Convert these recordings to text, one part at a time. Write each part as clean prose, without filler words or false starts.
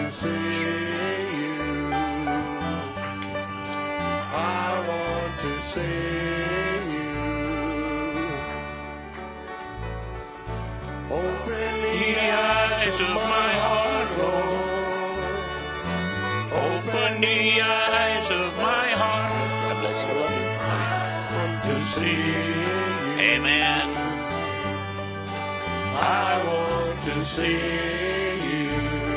to see you. I want to see you. Open the eyes of my heart, Lord. Open the eyes of my heart. God bless you. I love you. To see you. Amen. I want to see you,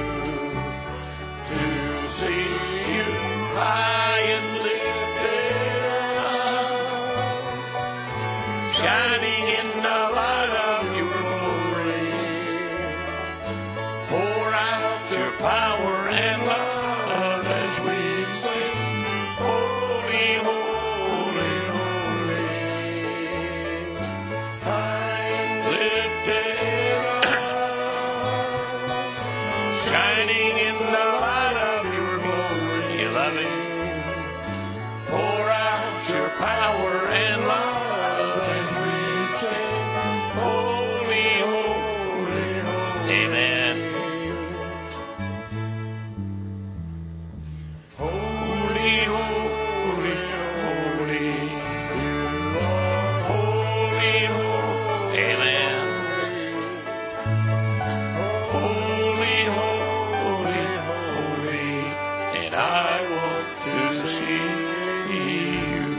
to see you high and lifted up, shining in the light of your glory. Pour out your power and love as we sing, holy, holy, holy, high and lifted up, shining in the light of your glory. You love him? Pour out your power and love as we sing, holy, holy, holy. Amen. Holy, holy, holy, holy, holy. Amen. Holy, holy, holy, and I want to see you.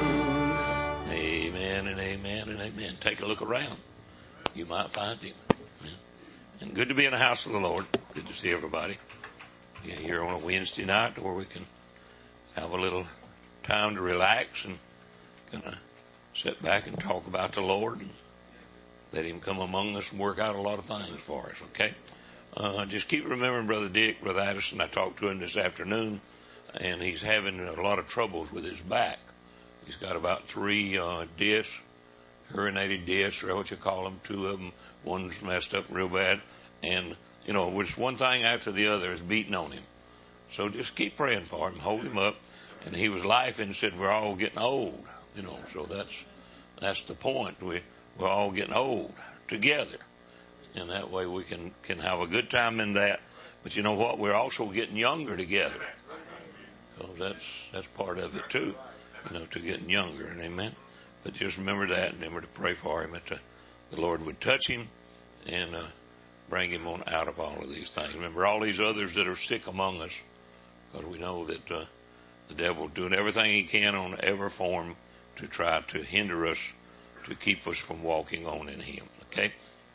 Amen and amen and amen. Take a look around. You might find him. And good to be in the house of the Lord. Good to see everybody. Yeah, here on a Wednesday night where we can have a little time to relax and kind of sit back and talk about the Lord and let him come among us and work out a lot of things for us, okay? Just keep remembering Brother Dick, Brother Addison. I talked to him this afternoon, and he's having a lot of troubles with his back. He's got about 3 discs, herniated discs, or what you call them. 2 of them, one's messed up real bad. And, you know, which one thing after the other is beating on him. So just keep praying for him, hold him up. And he was laughing and said, we're all getting old, you know, so that's the point. We're all getting old together. And that way we can have a good time in that. But you know what? We're also getting younger together. So that's part of it too, you know, to getting younger. And amen. But just remember that and remember to pray for him that the Lord would touch him and bring him on out of all of these things. Remember all these others that are sick among us, because we know that the devil's doing everything he can on every form to try to hinder us, to keep us from walking on in him. Okay?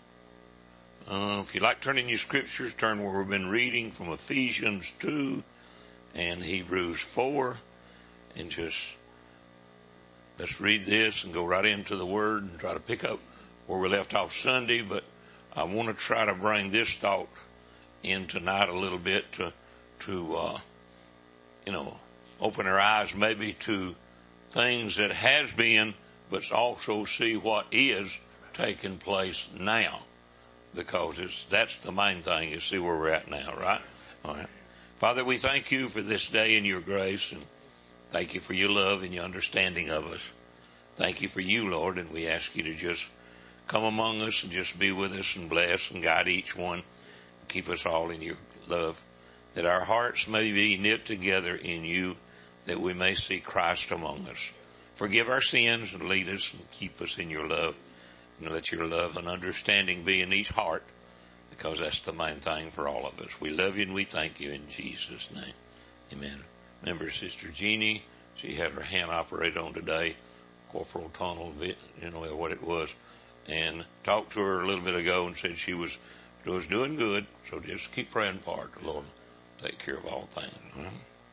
If you like turning your scriptures, turn where we've been reading from Ephesians 2 and Hebrews 4, and just let's read this and go right into the Word and try to pick up where we left off Sunday. But I want to try to bring this thought in tonight a little bit to you know, open our eyes maybe to things that has been, but also see what is taking place now. Because that's the main thing, is see where we're at now, right? All right. Father, we thank you for this day and your grace, and thank you for your love and your understanding of us. Thank you for you, Lord, and we ask you to just come among us and just be with us and bless and guide each one. Keep us all in your love, that our hearts may be knit together in you, that we may see Christ among us. Forgive our sins and lead us and keep us in your love. And let your love and understanding be in each heart, because that's the main thing for all of us. We love you and we thank you in Jesus' name. Amen. Remember Sister Jeannie, she had her hand operated on today, corporal tunnel, you know what it was, and talked to her a little bit ago and said she was doing good. So just keep praying for her. The Lord will take care of all things. Right?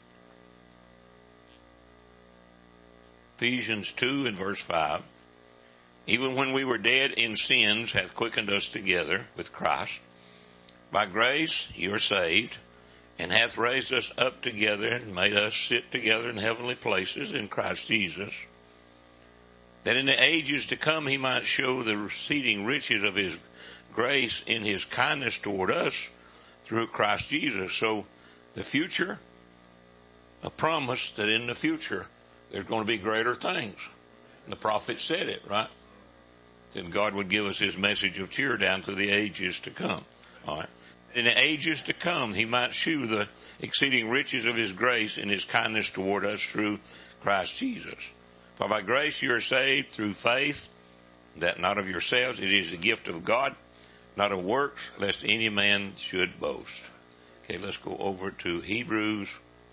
Ephesians 2 and verse 5. Even when we were dead in sins, hath quickened us together with Christ. By grace you are saved, and hath raised us up together and made us sit together in heavenly places in Christ Jesus, that in the ages to come he might show the exceeding riches of his grace in his kindness toward us through Christ Jesus. So the future, a promise that in the future there's going to be greater things. And the prophet said it, right? Then God would give us his message of cheer down to the ages to come. All right. in the ages to come he might shew the exceeding riches of his grace and his kindness toward us through Christ Jesus. For by grace you are saved through faith, that not of yourselves, it is the gift of God, not of works, lest any man should boast. Okay, let's go over to Hebrews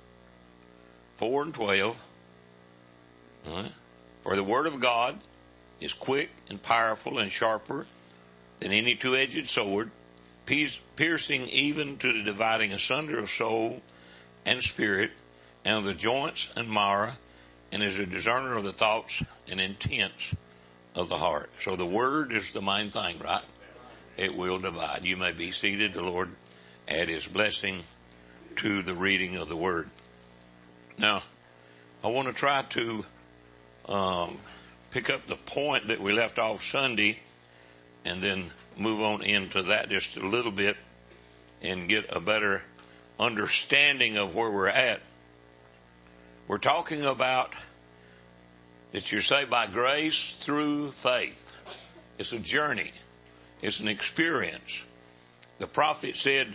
4:12. All right. For the word of God is quick and powerful and sharper than any two-edged sword, piercing even to the dividing asunder of soul and spirit, and of the joints and marrow, and is a discerner of the thoughts and intents of the heart. So the word is the main thing, right? It will divide. You may be seated. The Lord add his blessing to the reading of the word. Now, I want to try to pick up the point that we left off Sunday and then move on into that just a little bit and get a better understanding of where we're at. We're talking about that you're saved by grace through faith. It's a journey. It's an experience. The prophet said,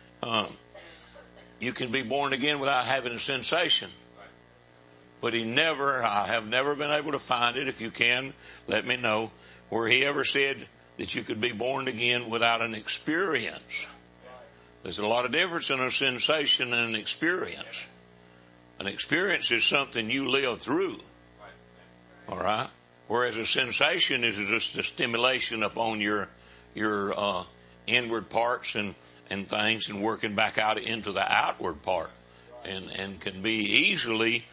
you can be born again without having a sensation. But I have never been able to find it. If you can, let me know, where he ever said that you could be born again without an experience. There's a lot of difference in a sensation and an experience. An experience is something you live through. All right? Whereas a sensation is just a stimulation upon your inward parts and things, and working back out into the outward part, and can be easily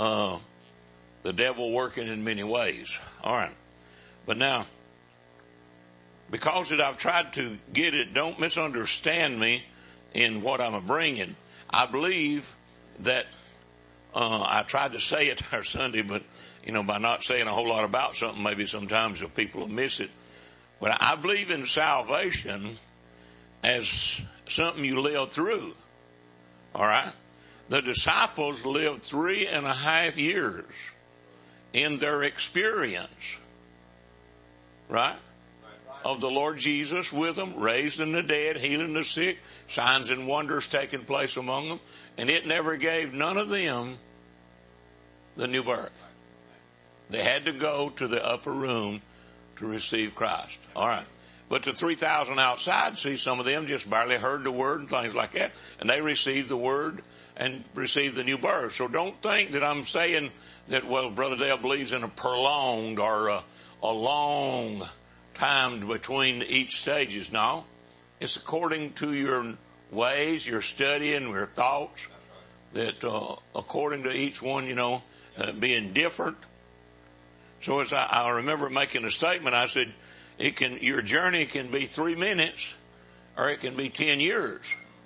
the devil working in many ways. All right. But now, because that I've tried to get it, don't misunderstand me in what I'm bringing. I believe that I tried to say it our Sunday, but by not saying a whole lot about something, maybe sometimes the people will miss it. But I believe in salvation as something you live through. All right? The disciples lived 3.5 years in their experience, right? Of the Lord Jesus with them, raising the dead, healing the sick, signs and wonders taking place among them. And it never gave none of them the new birth. They had to go to the upper room to receive Christ. All right. But the 3,000 outside, see, some of them just barely heard the word and things like that. And they received the word and received the new birth. So don't think that I'm saying that, well, Brother Dale believes in a prolonged or a long time between each stages. No. It's according to your ways, your studying, your thoughts, that according to each one, being different. So as I remember making a statement, I said, your journey can be 3 minutes or it can be 10 years.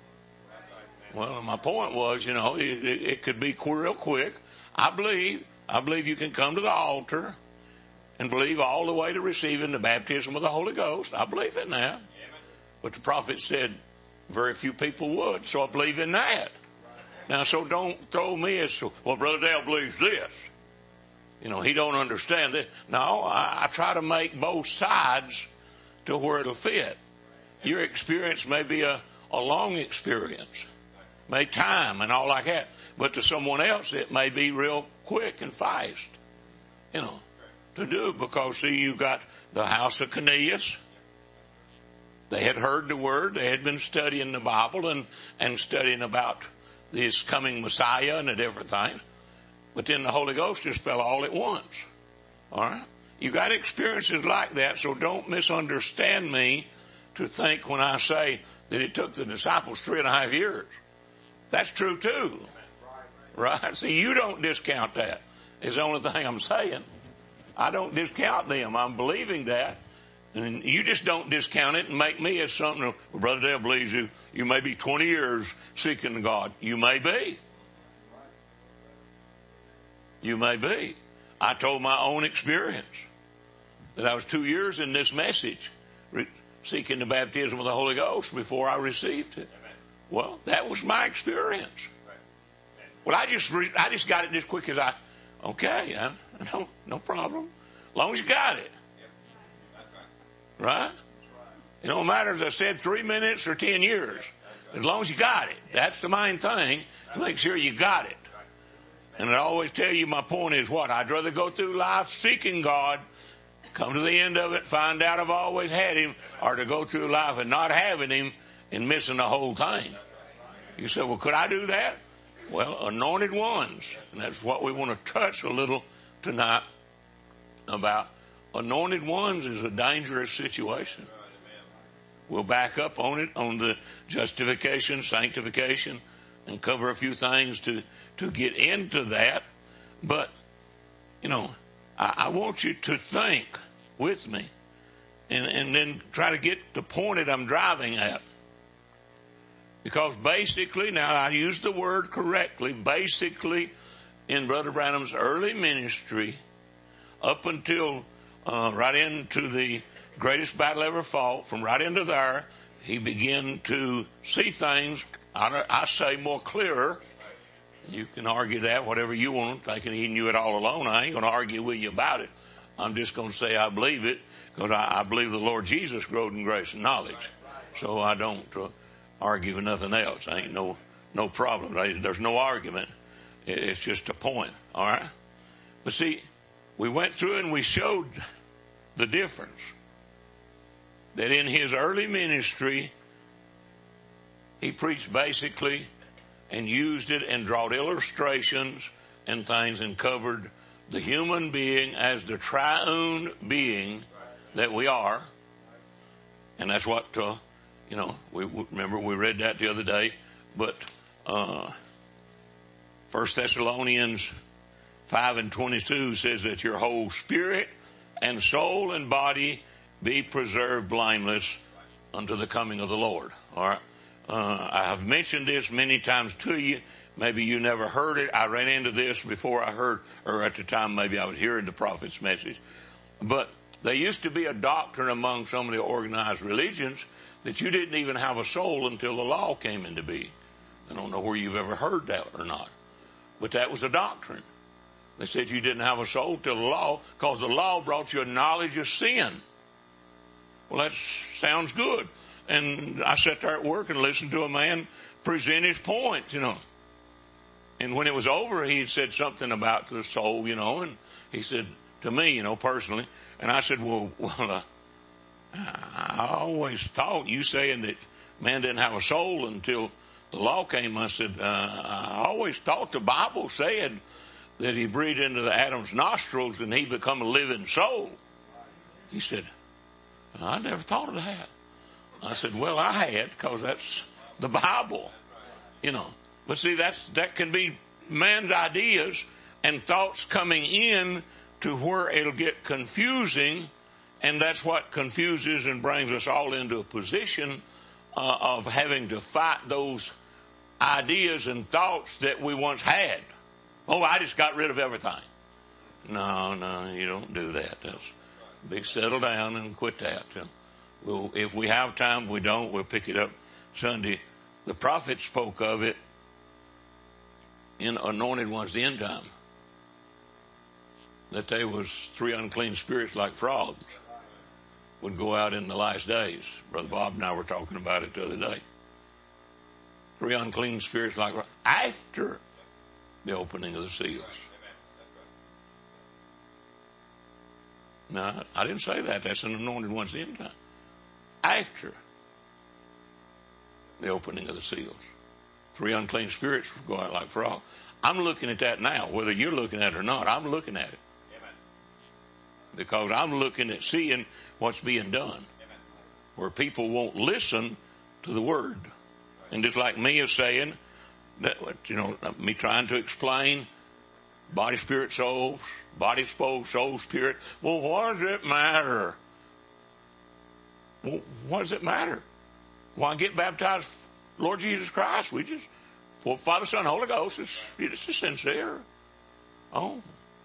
Well, my point was, it could be real quick. I believe you can come to the altar and believe all the way to receiving the baptism of the Holy Ghost. I believe in that. But the prophet said very few people would, so I believe in that. Now, so don't throw me as, well, Brother Dale believes this. He don't understand that. No, I try to make both sides to where it'll fit. Your experience may be a long experience, may time and all like that. But to someone else, it may be real quick and fast, to do. Because, see, you got the house of Cornelius. They had heard the word. They had been studying the Bible and studying about this coming Messiah and the different things. But then the Holy Ghost just fell all at once. All right? You got experiences like that, so don't misunderstand me to think when I say that it took the disciples 3.5 years. That's true too. Right? See, you don't discount that. It's the only thing I'm saying. I don't discount them. I'm believing that. And you just don't discount it and make me as something, well, Brother Dale believes you may be 20 years seeking God. You may be. You may be. I told my own experience that I was 2 years in this message, seeking the baptism of the Holy Ghost before I received it. Well, that was my experience. Well, I just got it as quick as okay, no problem. As long as you got it. Right? It don't matter, as I said, 3 minutes or 10 years. As long as you got it. That's the main thing, to make sure you got it. And I always tell you my point is what? I'd rather go through life seeking God, come to the end of it, find out I've always had Him, or to go through life and not having Him and missing the whole thing. You say, well, could I do that? Well, anointed ones. And that's what we want to touch a little tonight about. Anointed ones is a dangerous situation. We'll back up on it, on the justification, sanctification, and cover a few things to get into that. But, I want you to think with me and then try to get the point that I'm driving at. Because basically, now I use the word correctly, basically in Brother Branham's early ministry, up until right into the greatest battle ever fought, from right into there, he began to see things, I say, more clearer. You can argue that, whatever you want, thinking he knew it all along. I ain't going to argue with you about it. I'm just going to say I believe it, because I believe the Lord Jesus growed in grace and knowledge. So I don't argue with nothing else. Ain't no problem. There's no argument. It's just a point. All right? But see, we went through and we showed the difference. That in his early ministry, he preached basically and used it and drawed illustrations and things and covered the human being as the triune being that we are. And that's what, we remember we read that the other day. But 1 Thessalonians 5:22 says that your whole spirit and soul and body be preserved blameless unto the coming of the Lord. All right. I have mentioned this many times to you. Maybe you never heard it. I ran into this before I heard, or at the time maybe I was hearing the prophet's message. But there used to be a doctrine among some of the organized religions that you didn't even have a soul until the law came into being. I don't know where you've ever heard that or not. But that was a doctrine. They said you didn't have a soul till the law, because the law brought you a knowledge of sin. Well, that sounds good. And I sat there at work and listened to a man present his point, And when it was over, he had said something about the soul, and he said to me, personally, and I said, well, I always thought you saying that man didn't have a soul until the law came. I said, I always thought the Bible said that he breathed into the Adam's nostrils and he become a living soul. He said, I never thought of that. I said, well, I had, because that's the Bible, But see, that can be man's ideas and thoughts coming in to where it'll get confusing, and that's what confuses and brings us all into a position of having to fight those ideas and thoughts that we once had. Oh, I just got rid of everything. No, you don't do that. Settle down and quit that. Well, if we have time, if we don't, we'll pick it up Sunday. The prophet spoke of it in Anointed Ones, the end time. That there was 3 unclean spirits like frogs would go out in the last days. Brother Bob and I were talking about it the other day. 3 unclean spirits like frogs after the opening of the seals. No, I didn't say that. That's an Anointed Ones, the end time. After the opening of the seals. 3 unclean spirits will go out like frogs. I'm looking at that now, whether you're looking at it or not. I'm looking at it. Amen. Because I'm looking at seeing what's being done. Amen. Where people won't listen to the word. Right. And just like me is saying, that, me trying to explain body, spirit, soul, body, soul, spirit. Well, what does it matter? Well, what does it matter? Why get baptized, Lord Jesus Christ? We just, for Father, Son, Holy Ghost, it's sincere. Oh.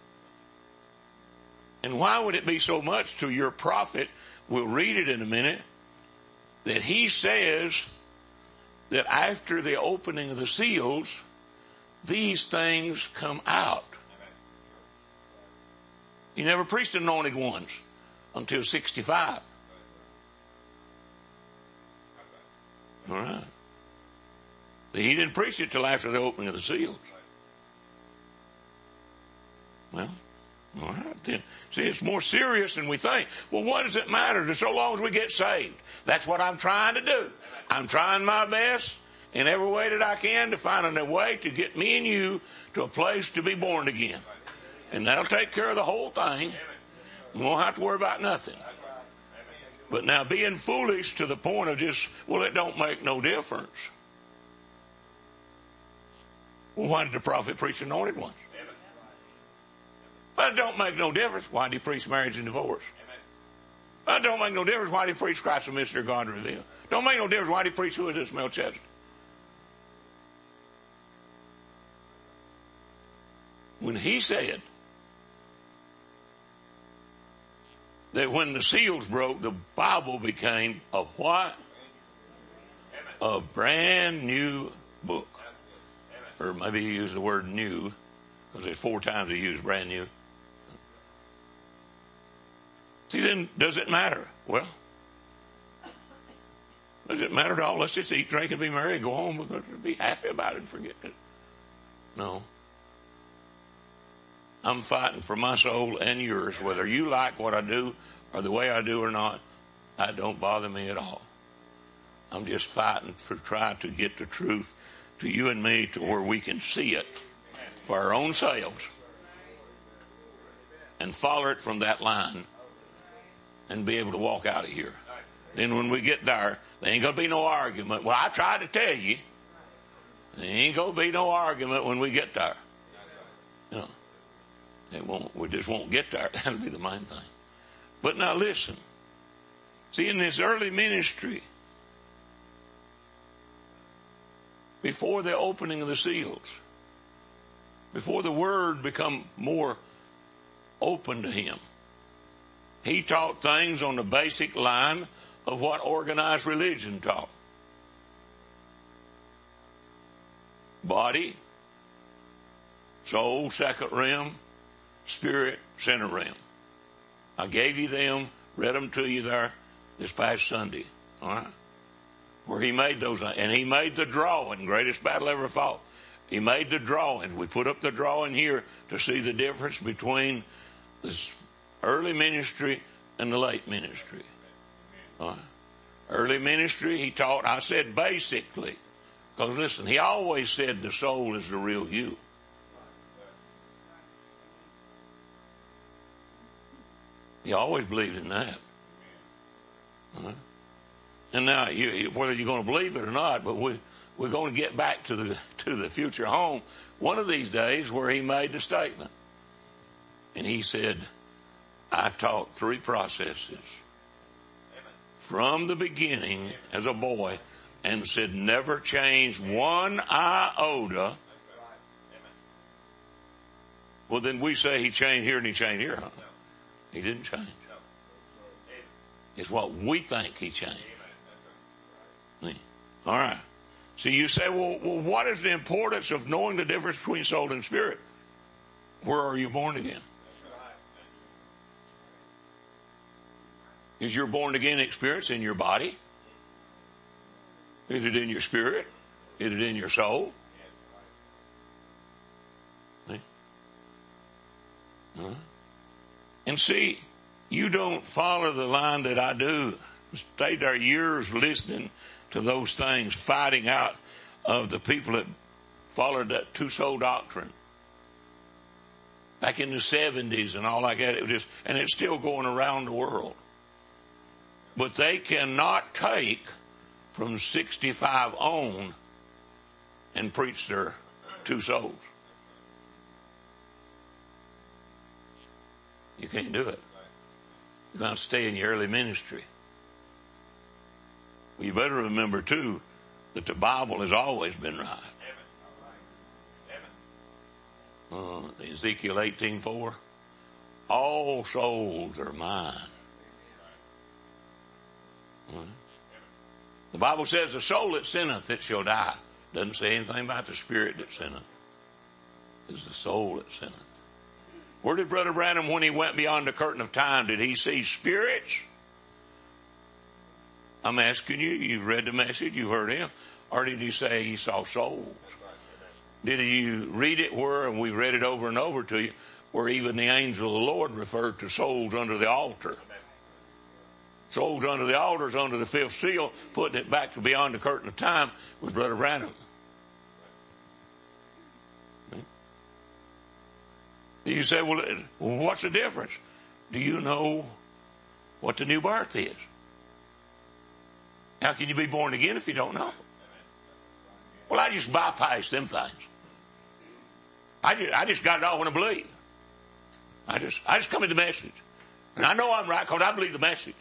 And why would it be so much to your prophet? We'll read it in a minute. That he says that after the opening of the seals, these things come out. He never preached Anointed Ones until 65. All right. He didn't preach it till after the opening of the seals. Well, all right then. See, it's more serious than we think. Well, what does it matter so long as we get saved? That's what I'm trying to do. I'm trying my best in every way that I can to find a way to get me and you to a place to be born again. And that'll take care of the whole thing. We won't have to worry about nothing. But now being foolish to the point of just, well, it don't make no difference. Well, why did the prophet preach anointed ones? Well, it don't make no difference. Why did he preach marriage and divorce? Well, it don't make no difference. Why did he preach Christ the mystery of God revealed? Don't make no difference. Why did he preach who is this Melchizedek? When he said that when the seals broke, the Bible became a what? A brand new book. Or maybe he used the word new, because there's 4 times he used brand new. See, then, does it matter? Well, does it matter at all? Let's just eat, drink, and be merry and go home because we'll be happy about it and forget it. No. I'm fighting for my soul and yours. Whether you like what I do or the way I do or not, that don't bother me at all. I'm just fighting to try to get the truth to you and me to where we can see it for our own selves and follow it from that line and be able to walk out of here. Then when we get there, there ain't going to be no argument. Well, I tried to tell you. There ain't going to be no argument when we get there. You know, it won't. We just won't get there. That'll be the main thing. But now listen. See, in this early ministry, before the opening of the seals, before the word become more open to him, he taught things on the basic line of what organized religion taught. Body, soul, second realm, spirit, center realm. I gave you them, read them to you there this past Sunday. All right? Where he made those, and he made the drawing, greatest battle ever fought. He made the drawing. We put up the drawing here to see the difference between this early ministry and the late ministry. Early ministry, he taught, I said basically, because listen, he always said the soul is the real you. He always believed in that. And now, whether you're going to believe it or not, but we're going to get back to the future home one of these days where he made the statement. And he said, I taught 3 processes from the beginning as a boy, and said never change one iota. Well, then we say he changed here and he changed here, huh? He didn't change. It's what we think he changed. All right. So you say, well, what is the importance of knowing the difference between soul and spirit? Where are you born again? Is your born again experience in your body? Is it in your spirit? Is it in your soul? And see, you don't follow the line that I do. Stayed there years listening to those things, fighting out of the people that followed that 2-soul doctrine. Back in the 70s and all like that, and it's still going around the world. But they cannot take from 65 on and preach their 2 souls. You can't do it. You're going to stay in your early ministry. Well, you better remember, too, that the Bible has always been right. Ezekiel 18:4, all souls are mine. The Bible says the soul that sinneth, it shall die. Doesn't say anything about the spirit that sinneth. It's the soul that sinneth. Where did Brother Branham, when he went beyond the curtain of time, did he see spirits? I'm asking you, you've read the message, you've heard him. Or did he say he saw souls? Did you read it where, and we read it over and over to you, where even the angel of the Lord referred to souls under the altar? Souls under the altar is under the fifth seal, putting it back to beyond the curtain of time with Brother Branham. You say, well, what's the difference? Do you know what the new birth is? How can you be born again if you don't know? Well, I just bypass them things. I just got it all when I believe. I just come in the message. And I know I'm right because I believe the message.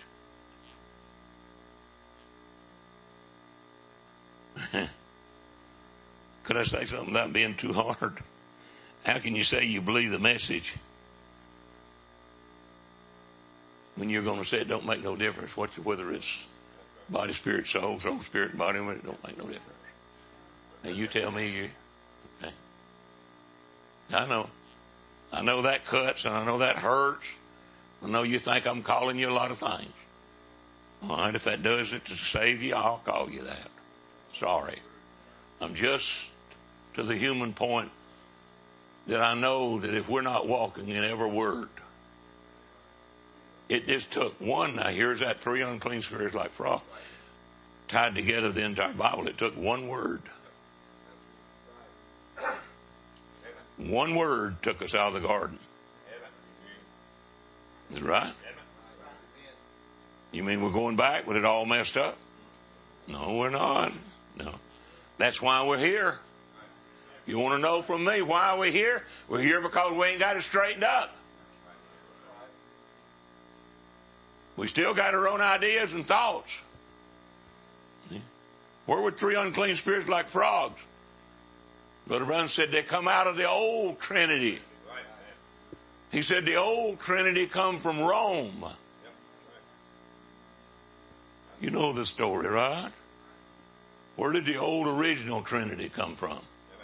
Could I say something without being too hard? How can you say you believe the message when you're going to say it don't make no difference whether it's body, spirit, soul, spirit, body, it don't make no difference? Now you tell me okay. I know that cuts and I know that hurts. I know you think I'm calling you a lot of things. All right, if that does it to save you, I'll call you that. Sorry. I'm just to the human point that I know that if we're not walking in every word, it just took one. Now here's that 3 unclean spirits like frogs tied together the entire Bible. It took one word. One word took us out of the garden. Is it right? You mean we're going back with it all messed up? No, we're not. No. That's why we're here. You want to know from me why are we here? We're here because we ain't got it straightened up. We still got our own ideas and thoughts. Where were 3 unclean spirits like frogs? Brother Brown said they come out of the old Trinity. He said the old Trinity come from Rome. You know the story, right? Where did the old original Trinity come from?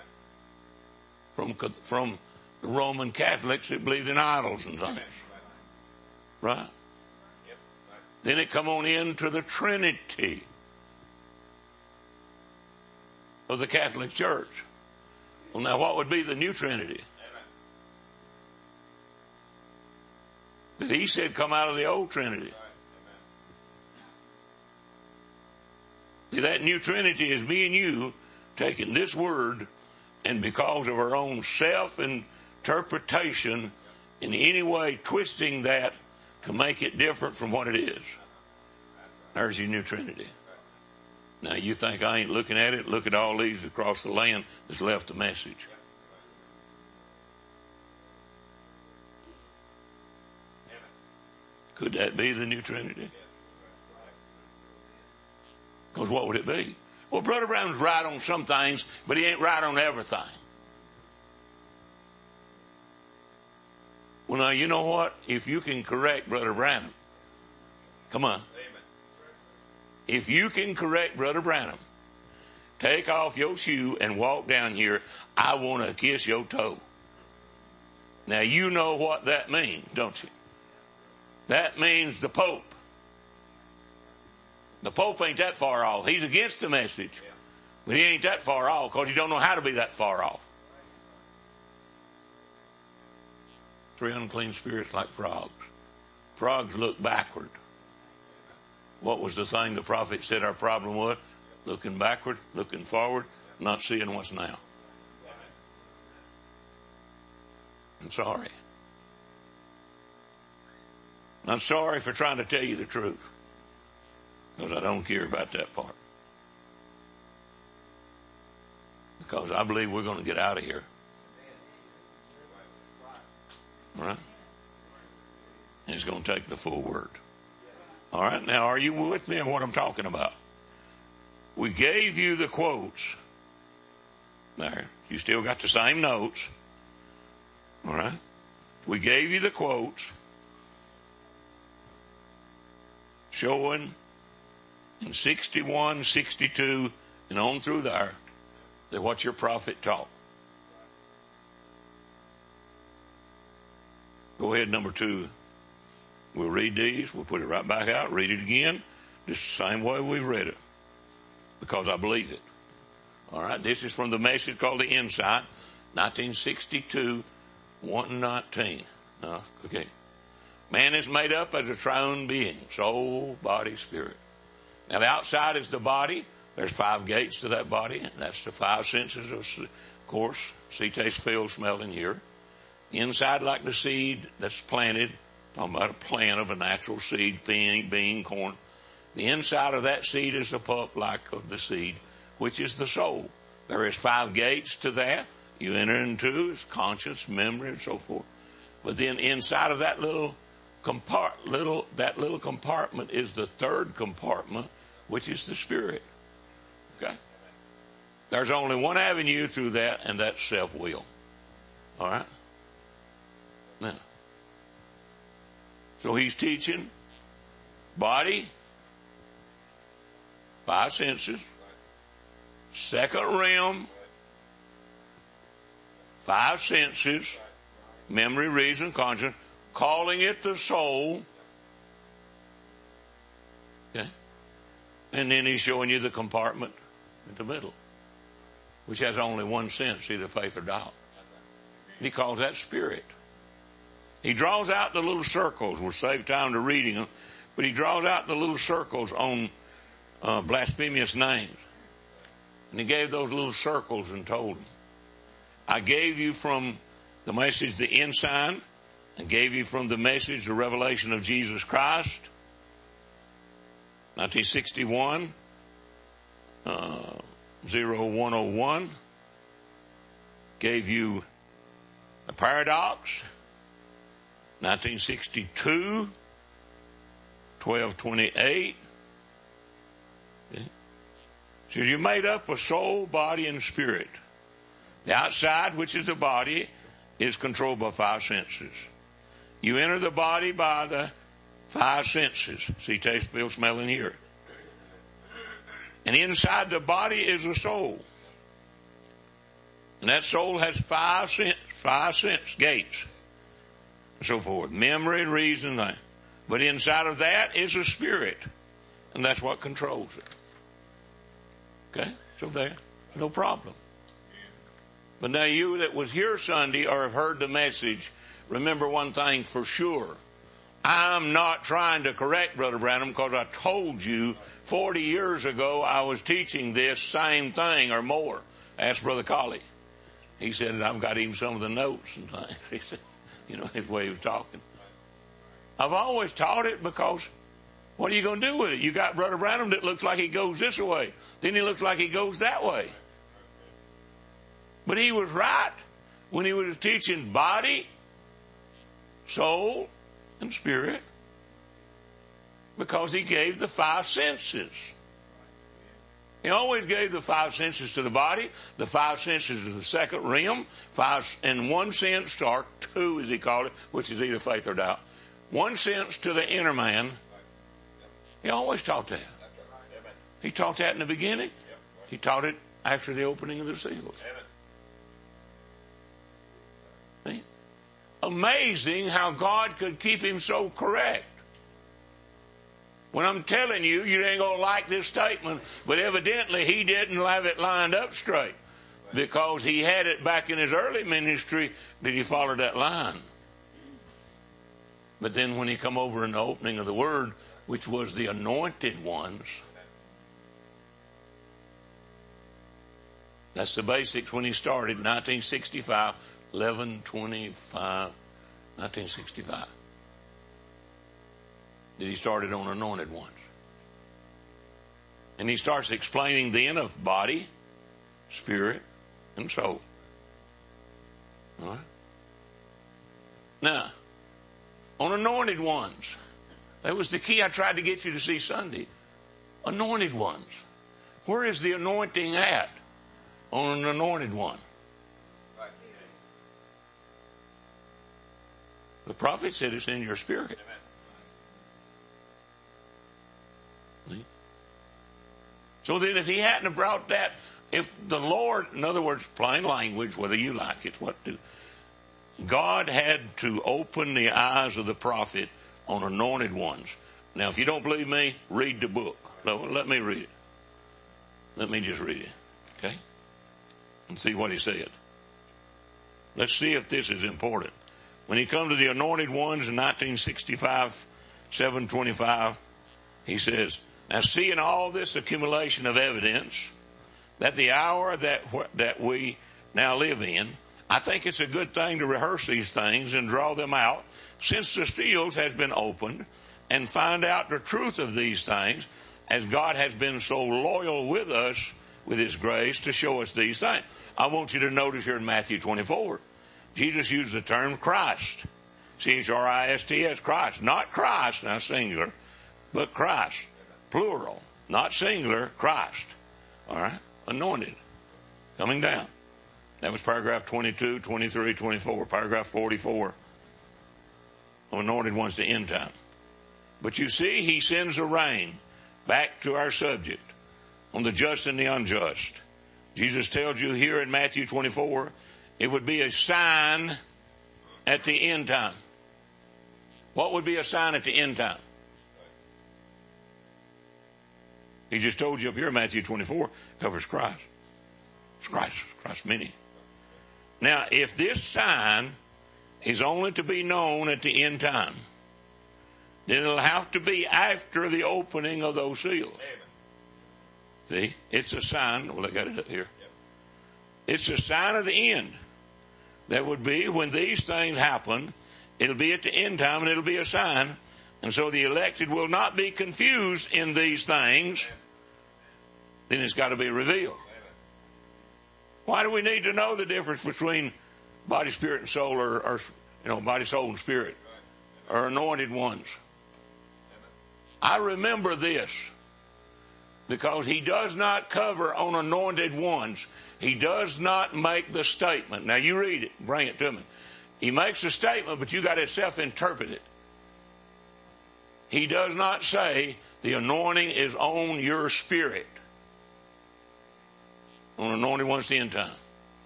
From the Roman Catholics that believed in idols and things. Right? Then it come on into the Trinity of the Catholic Church. Well, now what would be the new Trinity? That he said come out of the old Trinity. See, that new Trinity is me and you taking this word and because of our own self-interpretation in any way twisting that to make it different from what it is. There's your new Trinity. Now you think I ain't looking at it? Look at all these across the land that's left a message. Could that be the new Trinity? Because what would it be? Well, Brother Brown's right on some things, but he ain't right on everything. Well, now, you know what? If you can correct Brother Branham, come on. If you can correct Brother Branham, take off your shoe and walk down here, I want to kiss your toe. Now, you know what that means, don't you? That means the Pope. The Pope ain't that far off. He's against the message. But he ain't that far off because he don't know how to be that far off. 3 unclean spirits like frogs. Frogs look backward. What was the thing the prophet said our problem was? Looking backward, looking forward, not seeing what's now. I'm sorry. I'm sorry for trying to tell you the truth. Because I don't care about that part. Because I believe we're going to get out of here. All right? And it's going to take the full word. All right? Now, are you with me on what I'm talking about? We gave you the quotes. There. You still got the same notes. All right? We gave you the quotes showing in 61, 62, and on through there, that what your prophet taught. Go ahead, number 2. We'll read these. We'll put it right back out. Read it again. Just the same way we've read it. Because I believe it. All right, this is from the Message called The Insight, 1962, 119. Okay. Man is made up as a triune being, soul, body, spirit. Now the outside is the body. There's 5 gates to that body, and that's the 5 senses of course, see, taste, feel, smell, and hear. Inside, like the seed that's planted, talking about a plant of a natural seed, bean, corn. The inside of that seed is the pulp like of the seed, which is the soul. There is 5 gates to that. You enter into is conscience, memory, and so forth. But then inside of that little compartment is the 3rd compartment, which is the spirit. Okay? There's only one avenue through that, and that's self-will. All right? Now, so he's teaching body, 5 senses, 2nd realm, 5 senses, memory, reason, conscience, calling it the soul. Okay? And then he's showing you the compartment in the middle, which has only one sense, either faith or doubt. And he calls that spirit. He draws out the little circles. We'll save time to reading them. But he draws out the little circles on blasphemous names. And he gave those little circles and told them, I gave you from the Message, the Ensign. I gave you from the Message, the revelation of Jesus Christ. 1961, 0101. Gave you a paradox. 1962, 1228. Okay. So you're made up of soul, body, and spirit. The outside, which is the body, is controlled by 5 senses. You enter the body by the 5 senses. See, taste, feel, smell, and hear. And inside the body is a soul. And that soul has 5 sense gates. And so forth. Memory, reason. But inside of that is a spirit. And that's what controls it. Okay? So there. No problem. But now you that was here Sunday or have heard the message, remember one thing for sure. I'm not trying to correct Brother Branham because I told you 40 years ago I was teaching this same thing or more. Ask Brother Colley. He said, I've got even some of the notes and things. He said, his way of talking. I've always taught it because what are you going to do with it? You got Brother Branham that looks like he goes this way. Then he looks like he goes that way. But he was right when he was teaching body, soul, and spirit because he gave the 5 senses. He always gave the 5 senses to the body, the 5 senses to the 2nd realm, 5 in 1 sense, or 2 as he called it, which is either faith or doubt. 1 sense to the inner man. He always taught that. He taught that in the beginning. He taught it after the opening of the seals. See? Amazing how God could keep him so correct. When I'm telling you, you ain't going to like this statement, but evidently he didn't have it lined up straight because he had it back in his early ministry that he followed that line. But then when he come over in the opening of the Word, which was the anointed ones, that's the basics when he started, 1965, 11/25, 1965. That he started on anointed ones. And he starts explaining then of body, spirit, and soul. All right? Now, on anointed ones, that was the key I tried to get you to see Sunday. Anointed ones. Where is the anointing at on an anointed one? The prophet said it's in your spirit. So then if he hadn't have brought that, if the Lord, in other words, plain language, whether you like it, what to, God had to open the eyes of the prophet on anointed ones. Now, if you don't believe me, read the book. No, let me read it. Let me just read it. Okay? and see what he said. Let's see if this is important. When he come to the anointed ones in 1965, 725, he says, now seeing all this accumulation of evidence that the hour that we now live in, I think it's a good thing to rehearse these things and draw them out, since the seals has been opened, and find out the truth of these things, as God has been so loyal with us with his grace to show us these things. I want you to notice here in Matthew 24, Jesus used the term Christ. C-H-R-I-S-T-S, Christ. Not Christ, now singular, but Christ. Plural. Not singular, Christ. All right? Anointed. Coming down. That was paragraph 22, 23, 24. Paragraph 44. Anointed ones to end time. But you see, he sends a rain. Back to our subject on the just and the unjust. Jesus tells you here in Matthew 24, it would be a sign at the end time. What would be a sign at the end time? He just told you up here in Matthew 24, covers Christ. It's Christ many. Now, if this sign is only to be known at the end time, then it'll have to be after the opening of those seals. See, it's a sign. Well, I got it up here. It's a sign of the end. That would be when these things happen, it'll be at the end time and it'll be a sign. And so the elected will not be confused in these things. Then it's got to be revealed. Why do we need to know the difference between body, spirit, and soul, or body, soul, and spirit, or anointed ones? I remember this because he does not cover on anointed ones. He does not make the statement. Now you read it, bring it to me. He makes a statement, but you got to self-interpret it. He does not say the anointing is on your spirit. On anointed ones the end time.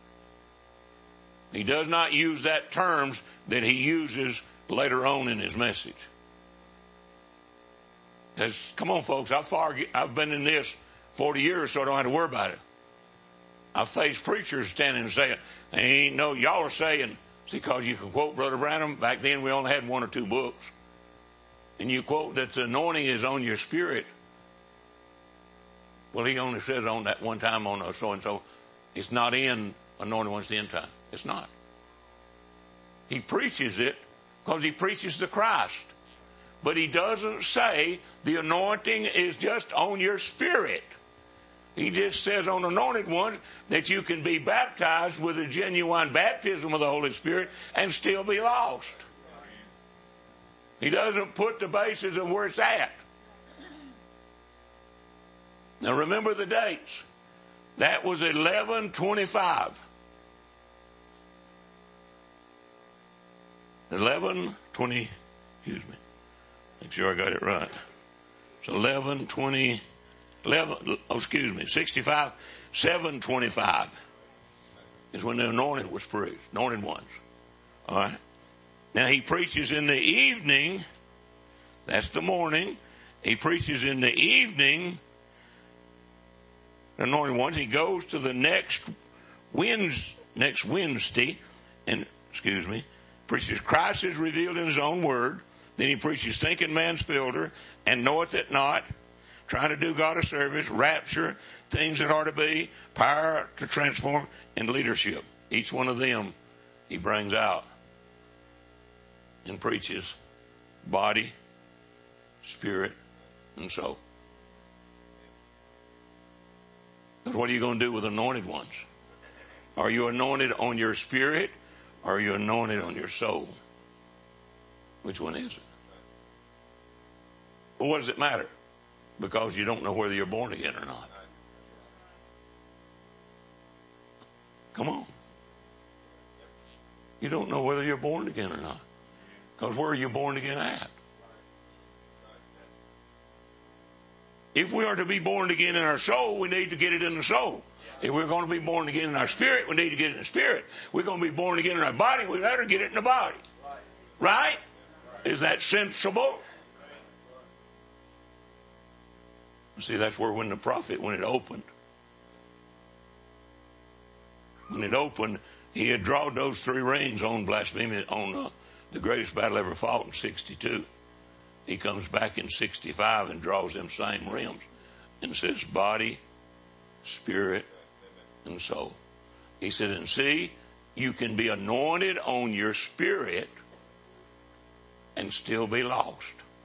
He does not use that terms that he uses later on in his message. Because, come on, folks, I've been in this 40 years, so I don't have to worry about it. I've faced preachers standing and saying, y'all are saying, see, because you can quote Brother Branham. Back then we only had 1 or 2 books. And you quote that the anointing is on your spirit. Well, he only says on that one time on a so-and-so. It's not in anointed ones the end time. It's not. He preaches it because he preaches the Christ. But he doesn't say the anointing is just on your spirit. He just says on anointed ones that you can be baptized with a genuine baptism of the Holy Spirit and still be lost. He doesn't put the basis of where it's at. Now remember the dates. That was 11/25. 11/20. Excuse me. Make sure I got it right. It's 65, 7/25 is when the anointed was preached. Anointed ones. All right. Now he preaches in the evening. That's the morning. He preaches in the evening. The anointed ones. He goes to the next Wednesday, and preaches Christ is revealed in his own word. Then he preaches thinking man's filter and knoweth it not, trying to do God a service, rapture, things that are to be, power to transform, and leadership. Each one of them he brings out and preaches body, spirit, and soul. But what are you going to do with anointed ones? Are you anointed on your spirit or are you anointed on your soul? Which one is it? Well, what does it matter? Because you don't know whether you're born again or not. Come on. You don't know whether you're born again or not. Because where are you born again at? If we are to be born again in our soul, we need to get it in the soul. If we're going to be born again in our spirit, we need to get it in the spirit. We're going to be born again in our body, we better get it in the body. Right? Is that sensible? See, that's where when it opened, when it opened, he had drawn those 3 rings on blasphemy, on the greatest battle ever fought in 62. He comes back in 65 and draws them same rims and says body, spirit, and soul. He said, and see, you can be anointed on your spirit and still be lost.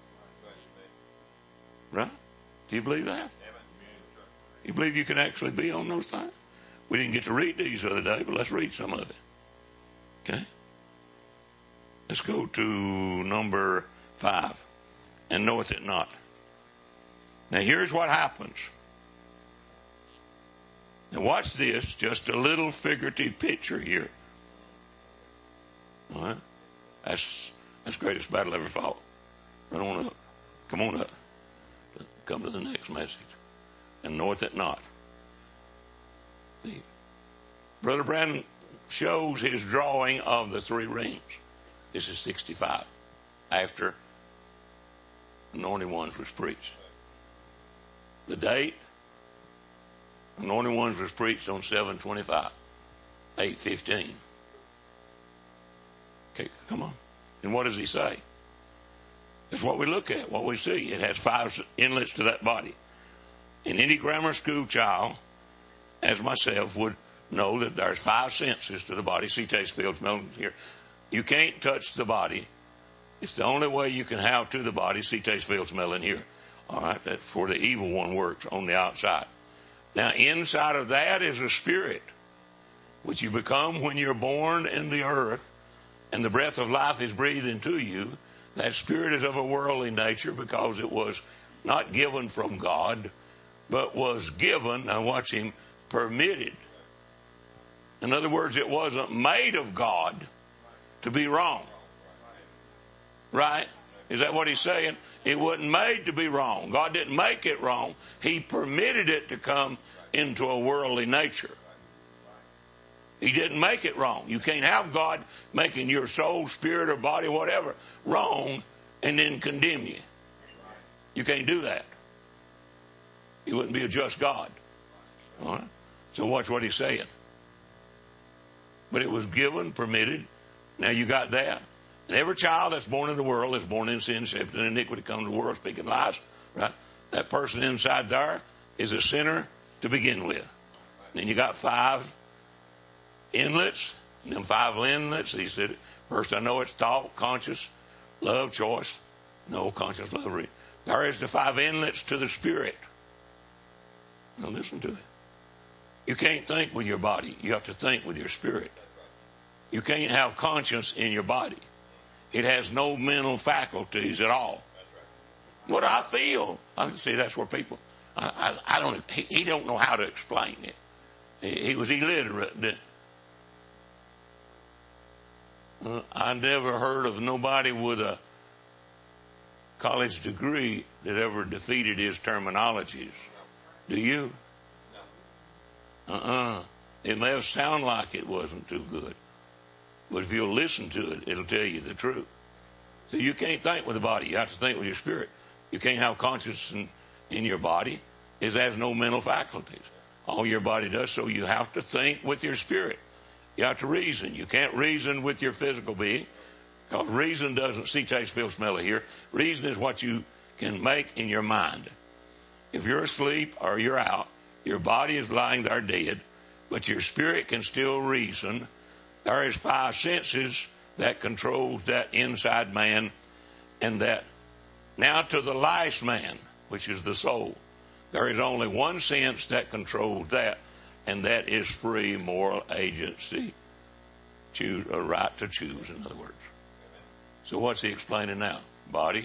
Right? Do you believe that? You believe you can actually be on those things? We didn't get to read these the other day, but let's read some of it. Okay? Let's go to number 5. And knoweth it not. Now here's what happens. Now watch this, just a little figurative picture here. All right? That's greatest battle ever fought. Run on up. Come on up. Come to the next message. And knoweth it not. See, Brother Branham shows his drawing of the 3 rings. This is 65. After Anointed Ones was preached. The date, Anointed Ones was preached on 7/25, 8/15. Okay, come on. And what does he say? That's what we look at, what we see. It has 5 inlets to that body. And any grammar school child, as myself, would know that there's 5 senses to the body. See, taste, feel, smell, hear. You can't touch the body. It's the only way you can have to the body, see, taste, feel, smell, and hear. All right, that's for the evil one works on the outside. Now, inside of that is a spirit, which you become when you're born in the earth, and the breath of life is breathed into you. That spirit is of a worldly nature because it was not given from God, but was given, now watch him, permitted. In other words, it wasn't made of God to be wrong. Right? Is that what he's saying? It wasn't made to be wrong. God didn't make it wrong. He permitted it to come into a worldly nature. He didn't make it wrong. You can't have God making your soul, spirit, or body, whatever, wrong and then condemn you. You can't do that. He wouldn't be a just God. All right? So watch what he's saying. But it was given, permitted. Now you got that. And every child that's born in the world is born in sin, shaped in iniquity, come to the world speaking lies. Right? That person inside there is a sinner to begin with. Then you got 5 inlets. And them 5 inlets, he said, first I know it's thought, conscious, love, choice. No, conscious, love. There is the 5 inlets to the spirit. Now listen to it. You can't think with your body. You have to think with your spirit. You can't have conscience in your body. It has no mental faculties at all. What I feel, I see that's where people, I don't, he don't know how to explain it. He was illiterate. I never heard of nobody with a college degree that ever defeated his terminologies. Do you? It may have sounded like it wasn't too good. But if you'll listen to it, it'll tell you the truth. So you can't think with the body. You have to think with your spirit. You can't have conscience in your body. It has no mental faculties. All your body does, so you have to think with your spirit. You have to reason. You can't reason with your physical being, because reason doesn't see, taste, feel, smell, or hear. Reason is what you can make in your mind. If you're asleep or you're out, your body is lying there dead, but your spirit can still reason. There is 5 senses that controls that inside man, and that now to the last man, which is the soul, there is only one sense that controls that, and that is free moral agency, choose a right to choose, in other words. So what's he explaining now? Body,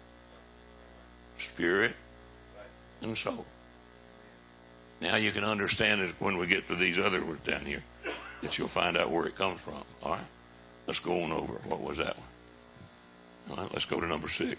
spirit, and soul. Now you can understand it when we get to these other words down here, that you'll find out where it comes from. All right? Let's go on over. What was that one? All right, let's go to number 6.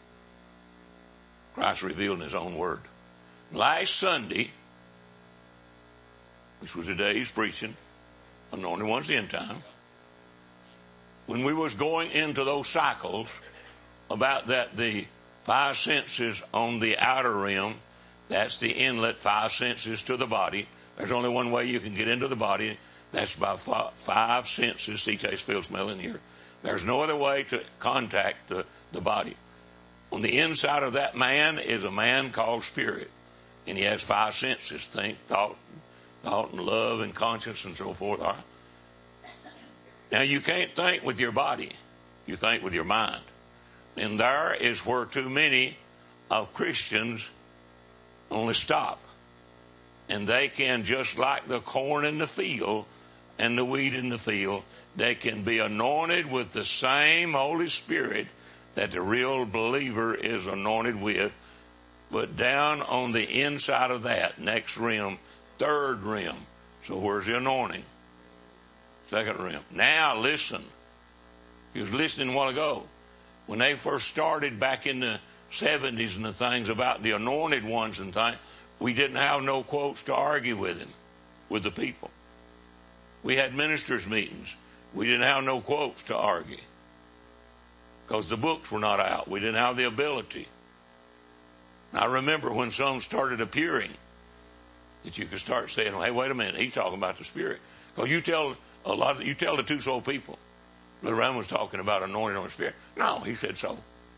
Christ revealed in his own word. Last Sunday, which was today's preaching, Anointed One's end time, when we was going into those cycles about that the 5 senses on the outer rim, that's the inlet, 5 senses to the body. There's only one way you can get into the body. That's by five senses: see, taste, feel, smell, and hear. There's no other way to contact the body. On the inside of that man is a man called spirit. And he has five senses: think, thought and love and conscience and so forth. All right. Now you can't think with your body. You think with your mind. And there is where too many of Christians only stop. And they can, just like the corn in the field and the wheat in the field, they can be anointed with the same Holy Spirit that the real believer is anointed with. But down on the inside of that, next rim, third rim. So where's the anointing? Second rim. Now listen. He was listening a while ago. When they first started back in the 70s and the things about the anointed ones and things, we didn't have no quotes to argue with him, with the people. We had ministers' meetings. We didn't have no quotes to argue because the books were not out. We didn't have the ability. I remember when some started appearing that you could start saying, hey, wait a minute, he's talking about the Spirit. Because you tell the two-soul people, Brother Ram was talking about anointing on the Spirit. No, he said so.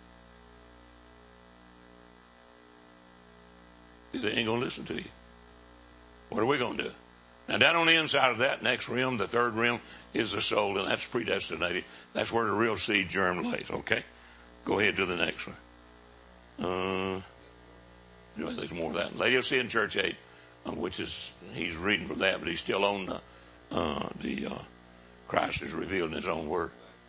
They ain't going to listen to you. What are we going to do? Now, down on the inside of that next rim, the third rim, is the soul, and that's predestinated. That's where the real seed germ lays, okay? Go ahead to the next one. Anyway, there's more of that. Laodicean Church 8, which is, he's reading from that, but he's still on the Christ is revealed in his own word.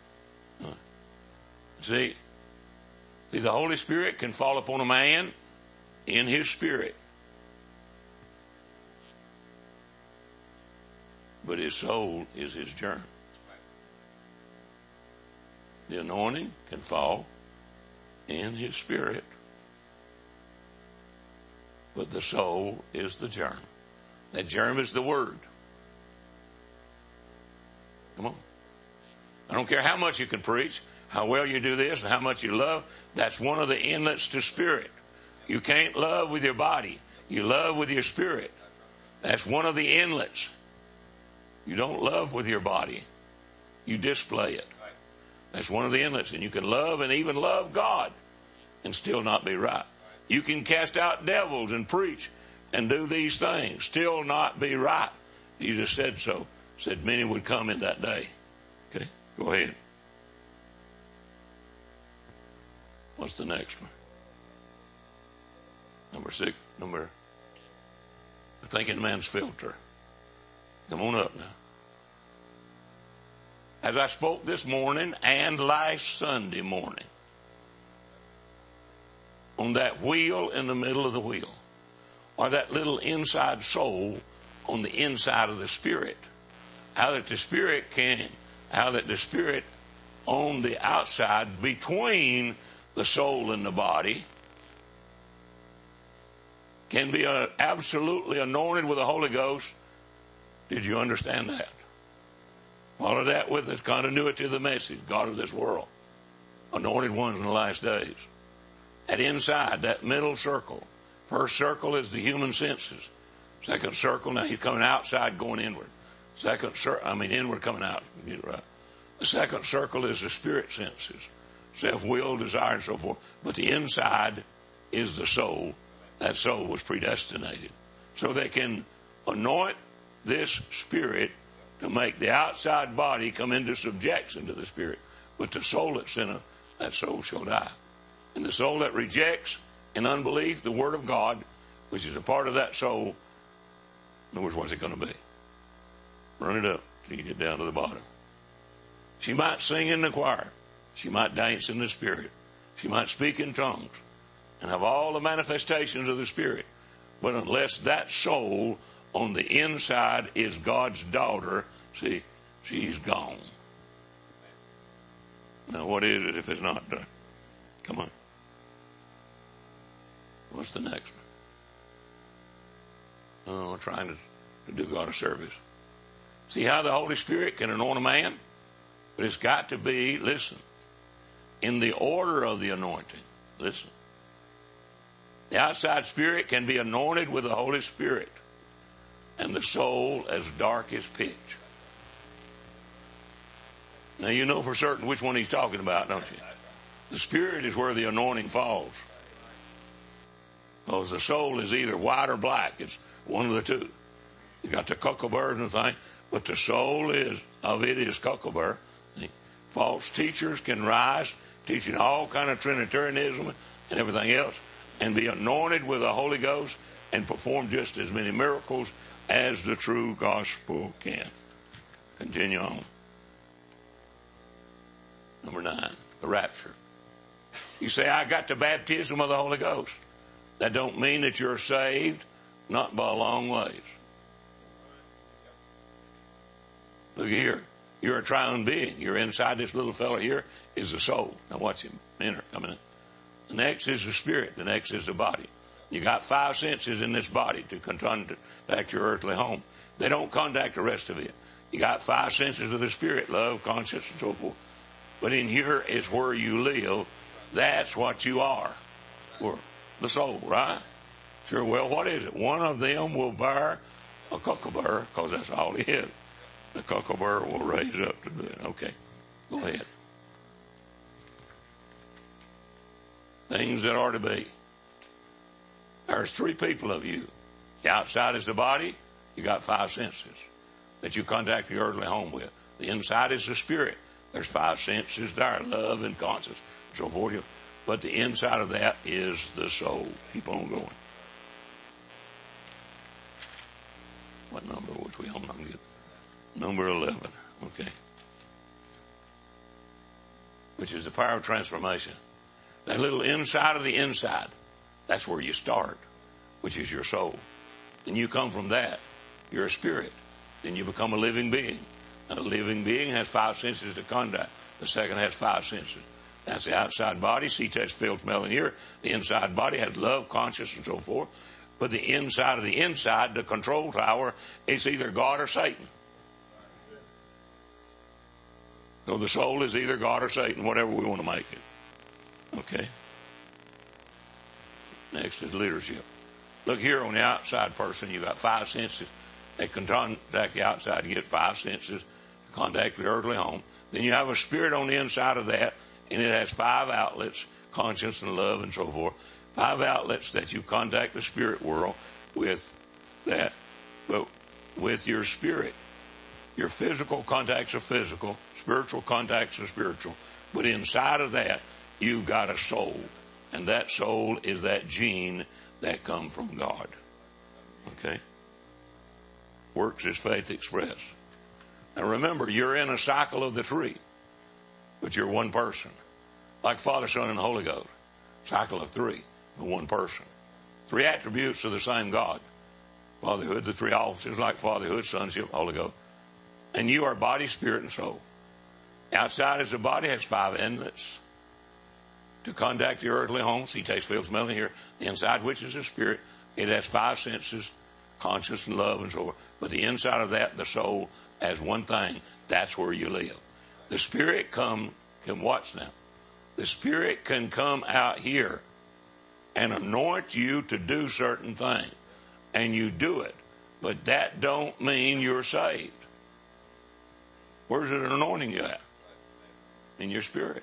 See, the Holy Spirit can fall upon a man in his spirit, but his soul is his germ. The anointing can fall in his spirit, but the soul is the germ. That germ is the word. Come on. I don't care how much you can preach, how well you do this, and how much you love. That's one of the inlets to spirit. You can't love with your body. You love with your spirit. That's one of the inlets. You don't love with your body. You display it. That's one of the inlets. And you can love and even love God and still not be right. You can cast out devils and preach and do these things, still not be right. Jesus said so. Said many would come in that day. Okay, go ahead. What's the next one? Number 6. The thinking man's filter. Come on up now. As I spoke this morning and last Sunday morning, on that wheel in the middle of the wheel, or that little inside soul on the inside of the spirit, how that the spirit on the outside between the soul and the body can be absolutely anointed with the Holy Ghost. Did you understand that? Follow that with the continuity of the message, God of this world, anointed ones in the last days. That inside, that middle circle. First circle is the human senses. Second circle, now he's coming outside, going inward. Inward coming out. Get it right. The second circle is the spirit senses. Self-will, desire, and so forth. But the inside is the soul. That soul was predestinated. So they can anoint this spirit to make the outside body come into subjection to the spirit. But the soul that's in it, that soul shall die. And the soul that rejects in unbelief the word of God, which is a part of that soul, in other words, what's it going to be? Run it up till you get down to the bottom. She might sing in the choir. She might dance in the spirit. She might speak in tongues and have all the manifestations of the spirit. But unless that soul on the inside is God's daughter, see, she's gone. Now, what is it if it's not done? Come on. What's the next one? Oh, we're trying to do God a service. See how the Holy Spirit can anoint a man? But it's got to be, listen, in the order of the anointing. Listen. The outside spirit can be anointed with the Holy Spirit, and the soul as dark as pitch. Now you know for certain which one he's talking about, don't you? The spirit is where the anointing falls. Because the soul is either white or black. It's one of the two. You got the cuckobears and the thing, but the soul is cuckobear. False teachers can rise, teaching all kind of Trinitarianism and everything else, and be anointed with the Holy Ghost and perform just as many miracles as the true gospel can. Continue on. Number 9, the rapture. You say, I got the baptism of the Holy Ghost. That don't mean that you're saved, not by a long ways. Look here. You're a triune being. You're inside this little fellow here is the soul. Now watch him enter, coming in. The next is the spirit. The next is the body. You got 5 senses in this body to contact your earthly home. They don't contact the rest of it. You got 5 senses of the spirit, love, conscience, and so forth. But in here is where you live. That's what you are. Or the soul, right? Sure, well, what is it? One of them will bear a cuckobear, because that's all he is. The cuckobear will raise up to it. Okay, go ahead. Things that are to be. There's 3 people of you. The outside is the body. You got 5 senses that you contact your earthly home with. The inside is the spirit. There's 5 senses there, love and conscience, and so forth. But the inside of that is the soul. Keep on going. What number was we on? Number 11. Okay. Which is the power of transformation. That little inside of the inside, that's where you start, which is your soul. Then you come from that. You're a spirit. Then you become a living being. And a living being has 5 senses to contact. The second has 5 senses. That's the outside body. See, taste, feel, smell, and hear. The inside body has love, conscience, and so forth. But the inside of the inside, the control tower, is either God or Satan. So the soul is either God or Satan, whatever we want to make it. Okay? Next is leadership. Look here on the outside person, you got 5 senses. They can contact the outside. You get 5 senses to contact the earthly home. Then you have a spirit on the inside of that, and it has 5 outlets, conscience and love and so forth. 5 outlets that you contact the spirit world with that. But with your spirit, your physical contacts are physical, spiritual contacts are spiritual. But inside of that, you've got a soul. And that soul is that gene that comes from God. Okay? Works is faith expressed. Now remember, you're in a cycle of the 3. But you're one person. Like Father, Son, and Holy Ghost. Cycle of 3, but one person. 3 attributes of the same God. Fatherhood, the 3 offices like fatherhood, sonship, Holy Ghost. And you are body, spirit, and soul. Outside is the body, has 5 inlets to contact your earthly home. See, taste, feel, smell, and hear. The inside, which is the spirit, it has 5 senses, conscience and love and so forth. But the inside of that, the soul, has one thing. That's where you live. The spirit can watch now. The spirit can come out here and anoint you to do certain things. And you do it. But that don't mean you're saved. Where's it anointing you at? In your spirit.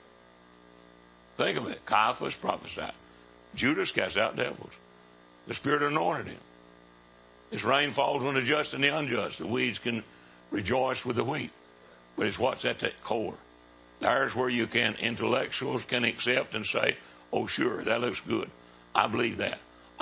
Think of it. Caiaphas prophesied. Judas cast out devils. The Spirit anointed him. This rain falls on the just and the unjust. The weeds can rejoice with the wheat. But it's what's at the core. There's where you can, intellectuals can accept and say, oh sure, that looks good. I believe that.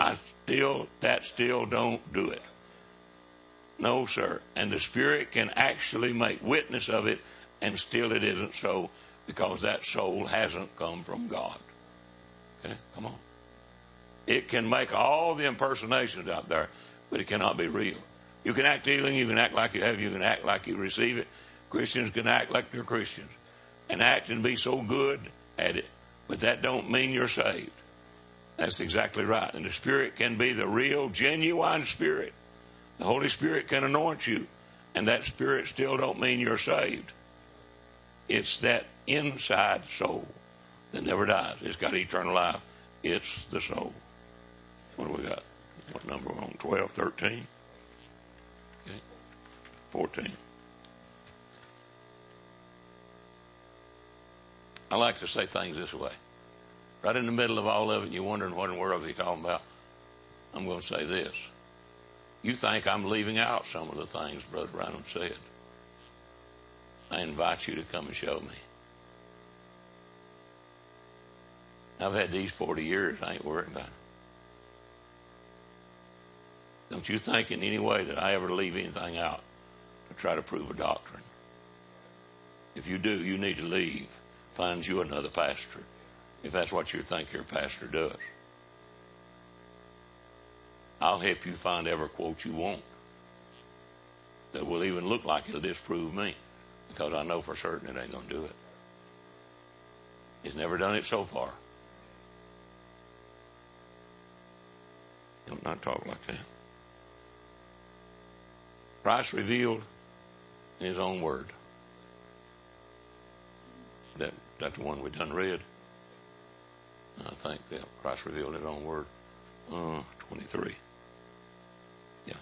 That still don't do it. No, sir. And the Spirit can actually make witness of it, and still it isn't so, because that soul hasn't come from God. Okay, come on. It can make all the impersonations out there, but it cannot be real. You can act healing, you can act like you have, you can act like you receive it. Christians can act like they're Christians and act and be so good at it, but that don't mean you're saved. That's exactly right. And the Spirit can be the real, genuine Spirit. The Holy Spirit can anoint you, and that Spirit still don't mean you're saved. It's that inside soul that never dies. It's got eternal life. It's the soul. What do we got? What number are we on? 12, 13? Okay. 14. I like to say things this way. Right in the middle of all of it, you're wondering what in the world is he talking about. I'm going to say this. You think I'm leaving out some of the things Brother Branham said. I invite you to come and show me. I've had these 40 years. I ain't worried about it. Don't you think in any way that I ever leave anything out to try to prove a doctrine. If you do, you need to leave. Find you another pastor, if that's what you think your pastor does. I'll help you find every quote you want that will even look like it'll disprove me, because I know for certain it ain't going to do it. It's never done it so far. Don't not talk like that. Christ revealed in his own word. That's the one we done read. I think Christ revealed his own word. 23. Yeah.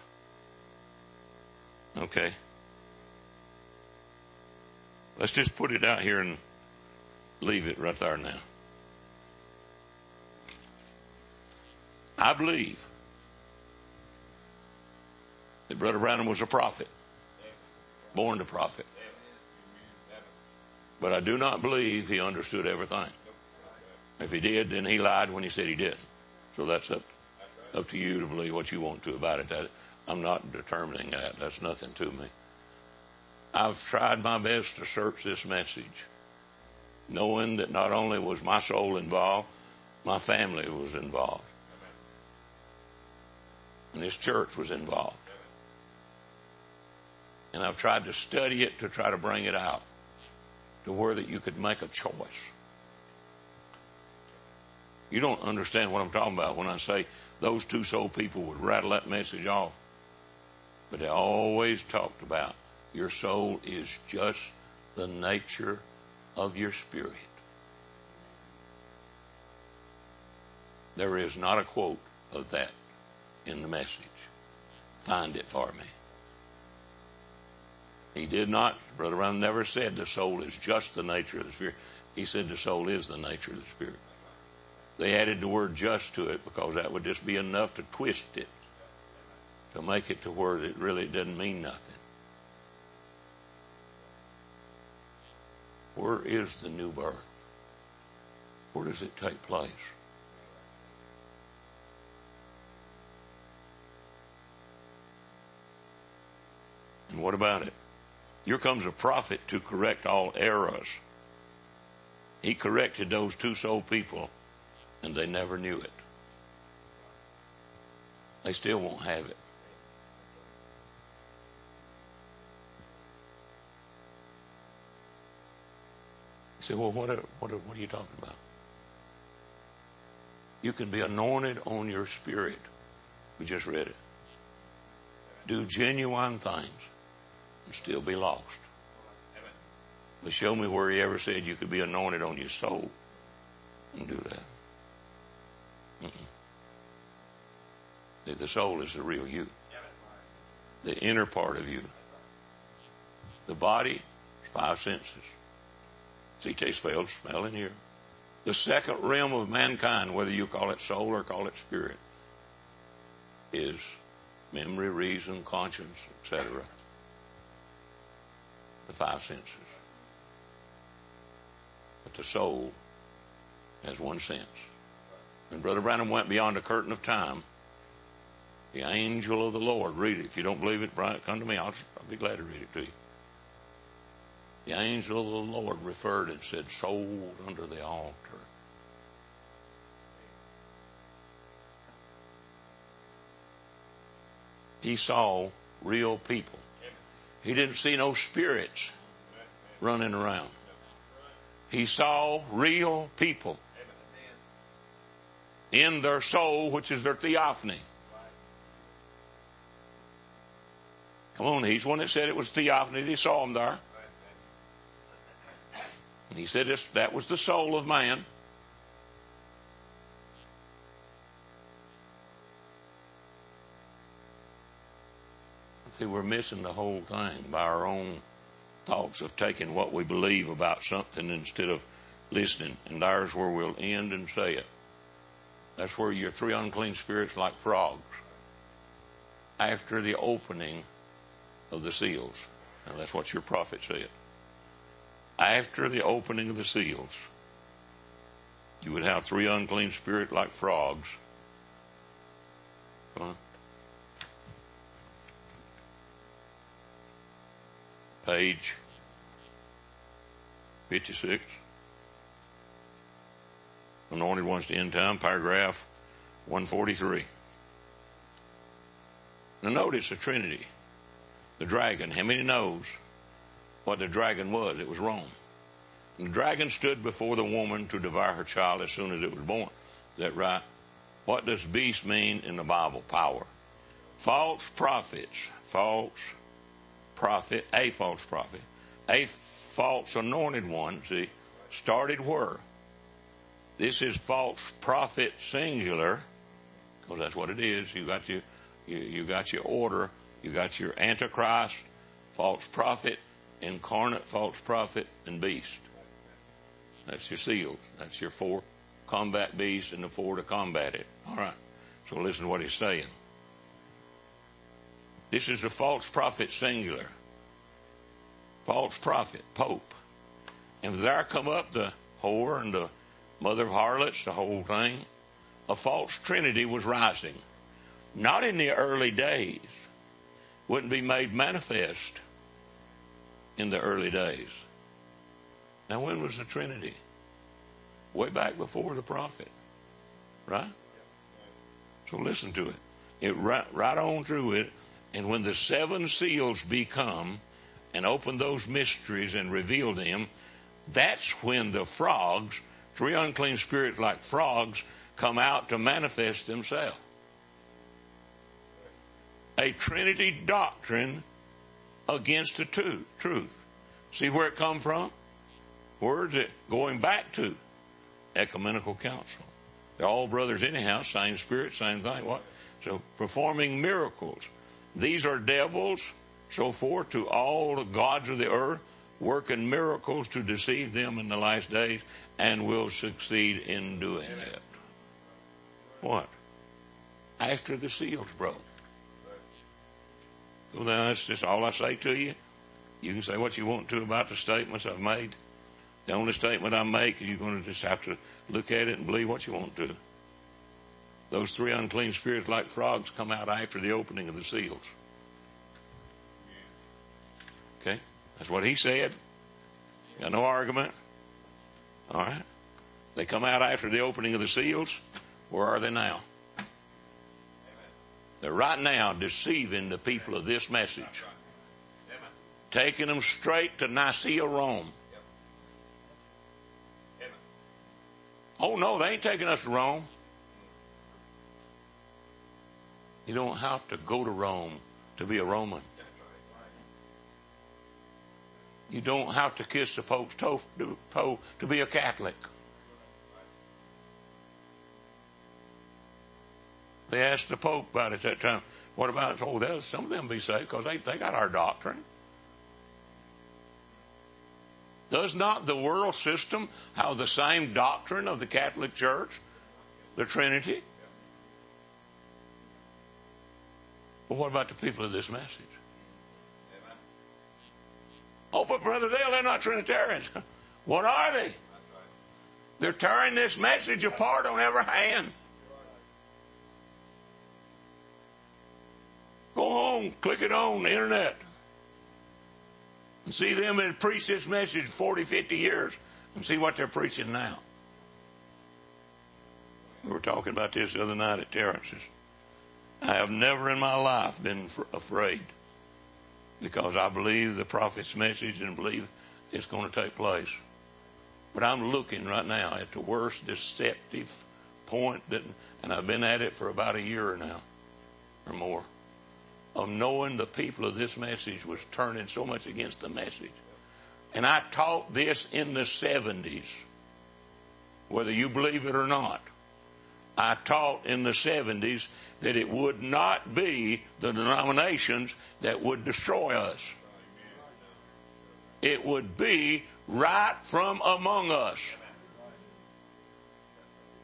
Okay. Let's just put it out here and leave it right there now. I believe that Brother Branham was a prophet, born to prophet. But I do not believe he understood everything. If he did, then he lied when he said he didn't. So that's up to you to believe what you want to about it. I'm not determining that. That's nothing to me. I've tried my best to search this message, knowing that not only was my soul involved, my family was involved. And this church was involved. And I've tried to study it to try to bring it out to where that you could make a choice. You don't understand what I'm talking about when I say those two soul people would rattle that message off. But they always talked about your soul is just the nature of your spirit. There is not a quote of that in the message. Find it for me. He did not, Brother Branham never said the soul is just the nature of the spirit. He said the soul is the nature of the spirit. They added the word just to it because that would just be enough to twist it, to make it to where it really doesn't mean nothing. Where is the new birth? Where does it take place? And what about it? Here comes a prophet to correct all errors. He corrected those two soul people, and they never knew it. They still won't have it. You say, well, what are you talking about? You can be anointed on your spirit. We just read it. Do genuine things and still be lost. But show me where he ever said you could be anointed on your soul and do that. The soul is the real you. The inner part of you. The body, 5 senses. See, taste, feel, smell, and hear. The second realm of mankind, whether you call it soul or call it spirit, is memory, reason, conscience, etc. The 5 senses. But the soul has 1 sense. When Brother Branham went beyond the curtain of time, the angel of the Lord, read it. If you don't believe it, Brian, come to me. I'll be glad to read it to you. The angel of the Lord referred and said, sold under the altar. He saw real people. He didn't see no spirits running around. He saw real people in their soul, which is their theophany. Come on, he's one that said it was theophany. He saw them there. And he said that was the soul of man. See, we're missing the whole thing by our own thoughts of taking what we believe about something instead of listening. And there's where we'll end and say it. That's where your 3 unclean spirits like frogs. After the opening of the seals. Now that's what your prophet said. After the opening of the seals, you would have 3 unclean spirits like frogs. Come on. Page 56. Anointed ones to end time, paragraph 143. Now notice the Trinity. The dragon. How many knows what the dragon was? It was Rome. And the dragon stood before the woman to devour her child as soon as it was born. Is that right? What does beast mean in the Bible? Power. False prophets. False prophet. A false prophet. A false anointed one. See, started where? This is false prophet singular, because that's what it is. You got your order. You got your Antichrist, false prophet, incarnate false prophet, and beast. That's your seals. That's your 4 combat beasts and the 4 to combat it. All right. So listen to what he's saying. This is the false prophet singular. False prophet, Pope. And there come up the whore and the mother of harlots, the whole thing. A false trinity was rising. Not in the early days. Wouldn't be made manifest in the early days. Now when was the Trinity? Way back before the prophet. Right? So listen to it. It right on through it. And when the 7 seals become and open those mysteries and reveal them, that's when the frogs, 3 unclean spirits like frogs, come out to manifest themselves. A Trinity doctrine against the truth. See where it come from? Where is it going back to? Ecumenical council. They're all brothers anyhow, same spirit, same thing. What? So performing miracles. These are devils, so forth, to all the gods of the earth, working miracles to deceive them in the last days, and will succeed in doing it. What? After the seals broke. So that's just all I say to you. You can say what you want to about the statements I've made. The only statement I make, you're going to just have to look at it and believe what you want to. Those 3 unclean spirits like frogs come out after the opening of the seals. Okay? That's what he said. Got no argument. All right? They come out after the opening of the seals. Where are they now? They're right now deceiving the people of this message. Taking them straight to Nicaea, Rome. Oh no, they ain't taking us to Rome. You don't have to go to Rome to be a Roman. You don't have to kiss the Pope's toe to be a Catholic. They asked the Pope about it at that time. What about, some of them be saved because they got our doctrine. Does not the world system have the same doctrine of the Catholic Church? The Trinity? Well, what about the people of this message? Oh, but Brother Dale, they're not Trinitarians. What are they? They're tearing this message apart on every hand. Go home, click it on the internet. And see them that preach this message 40, 50 years and see what they're preaching now. We were talking about this the other night at Terrence's. I have never in my life been afraid because I believe the prophet's message and believe it's going to take place. But I'm looking right now at the worst deceptive point and I've been at it for about a year now or more, of knowing the people of this message was turning so much against the message. And I taught this in the 70s, whether you believe it or not. I taught in the 70s that it would not be the denominations that would destroy us. It would be right from among us.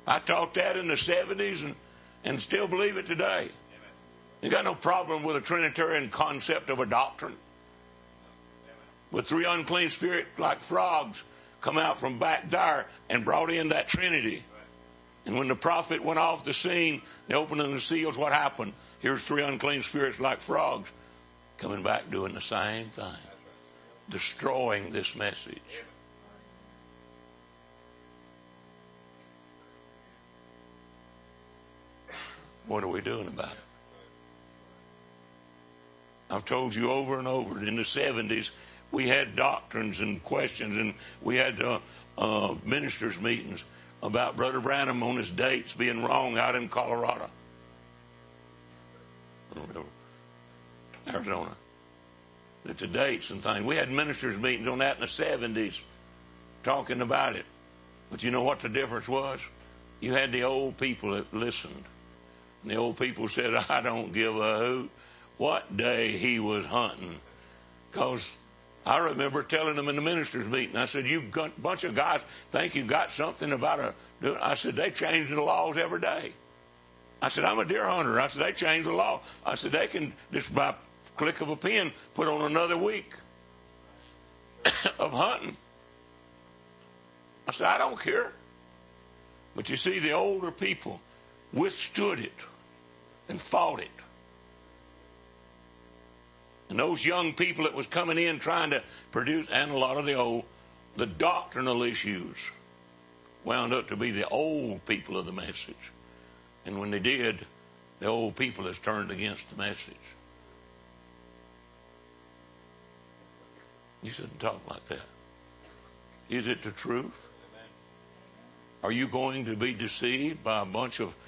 I taught that in the 70s and still believe it today. You got no problem with a Trinitarian concept of a doctrine. With 3 unclean spirits like frogs come out from back there and brought in that Trinity. And when the prophet went off the scene, the opening of the seals, what happened? Here's 3 unclean spirits like frogs coming back doing the same thing. Destroying this message. What are we doing about it? I've told you over and over, in the 70s, we had doctrines and questions, and we had ministers' meetings about Brother Branham on his dates being wrong out in Colorado. Arizona. The dates and things. We had ministers' meetings on that in the 70s talking about it. But you know what the difference was? You had the old people that listened. And the old people said, I don't give a hoot what day he was hunting. Because I remember telling them in the ministers' meeting, I said, you got a bunch of guys think you got something about I said, they change the laws every day. I said, I'm a deer hunter. I said, they change the law. I said, they can just by click of a pen put on another week of hunting. I said, I don't care. But you see, the older people withstood it and fought it. And those young people that was coming in trying to produce, and a lot of the doctrinal issues wound up to be the old people of the message. And when they did, the old people has turned against the message. You shouldn't talk like that. Is it the truth? Are you going to be deceived by a bunch of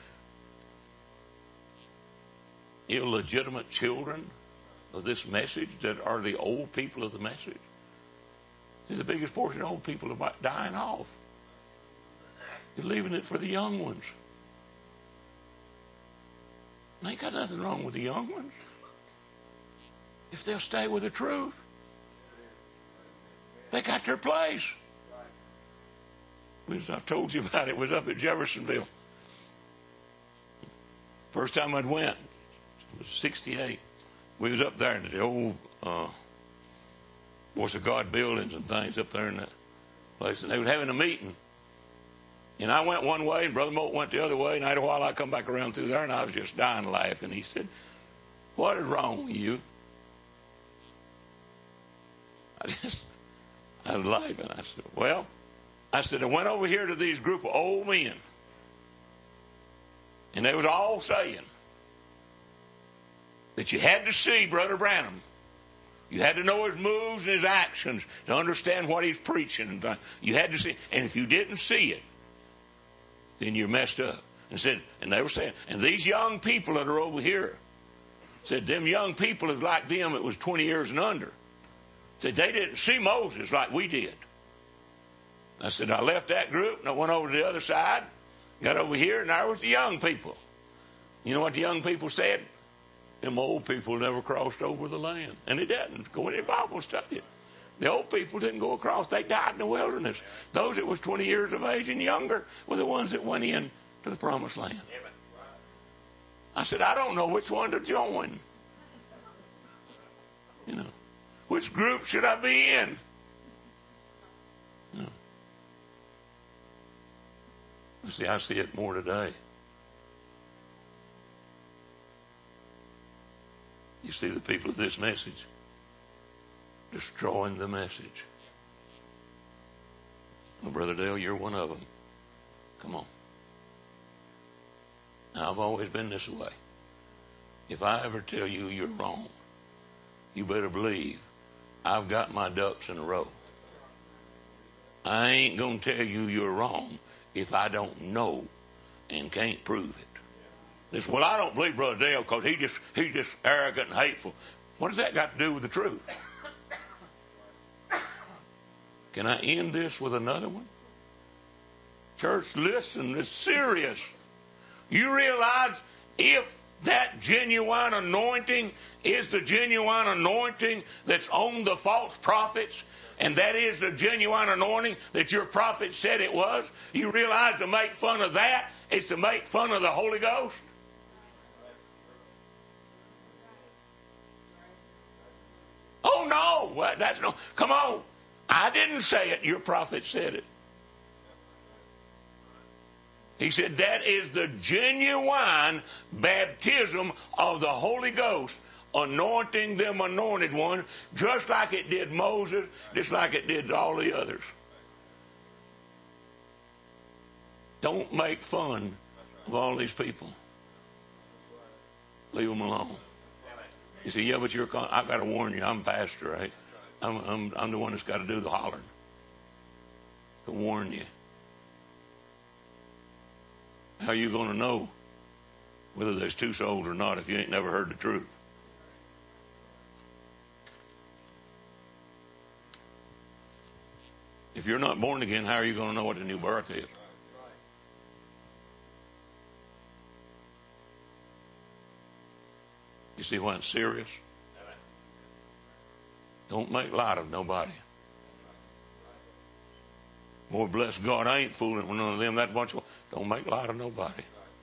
illegitimate children of this message that are the old people of the message? See, the biggest portion of old people are dying off. You're leaving it for the young ones. Ain't got nothing wrong with the young ones if they'll stay with the truth. They got their place. I've told you about it. It was up at Jeffersonville. First time I'd went, it was 68. We was up there in the old Voice of God buildings and things up there in that place. And they was having a meeting. And I went one way and Brother Moult went the other way. And after a while I come back around through there and I was just dying laughing. He said, what is wrong with you? I was laughing. I said, well, I went over here to these group of old men. And they was all saying that you had to see Brother Branham. You had to know his moves and his actions to understand what he's preaching. You had to see. And if you didn't see it, then you're messed up. And they were saying, and these young people that are over here, said them young people is like them that was 20 years and under. Said they didn't see Moses like we did. I said, I left that group and I went over to the other side, got over here, and there was the young people. You know what the young people said? Them old people never crossed over the land. And it doesn't. Go in the Bible study it. The old people didn't go across. They died in the wilderness. Those that was 20 years of age and younger were the ones that went in to the promised land. I said, I don't know which one to join. You know, which group should I be in? You know. See, I see it more today. You see the people of this message destroying the message. Well, Brother Dale, you're one of them. Come on. Now, I've always been this way. If I ever tell you you're wrong, you better believe I've got my ducks in a row. I ain't going to tell you you're wrong if I don't know and can't prove it. This, well, I don't believe Brother Dale because he's just arrogant and hateful. What does that got to do with the truth? Can I end this with another one? Church, listen, it's serious. You realize if That genuine anointing is the genuine anointing that's on the false prophets, and that is the genuine anointing that your prophet said it was. You realize to make fun of that is to make fun of the Holy Ghost? Oh no, that's no. Come on. I didn't say it. Your prophet said it. He said that is the genuine baptism of the Holy Ghost, anointing them anointed ones, just like it did Moses, just like it did all the others. Don't make fun of all these people. Leave them alone. You say, yeah, but I've got to warn you, I'm pastor, right? I'm the one that's got to do the hollering. To warn you. How are you going to know whether there's two souls or not if you ain't never heard the truth? If you're not born again, how are you going to know what a new birth is? You see why it's serious? Don't make light of nobody. Boy, bless God, I ain't fooling with none of them. That bunch of, don't make light of nobody.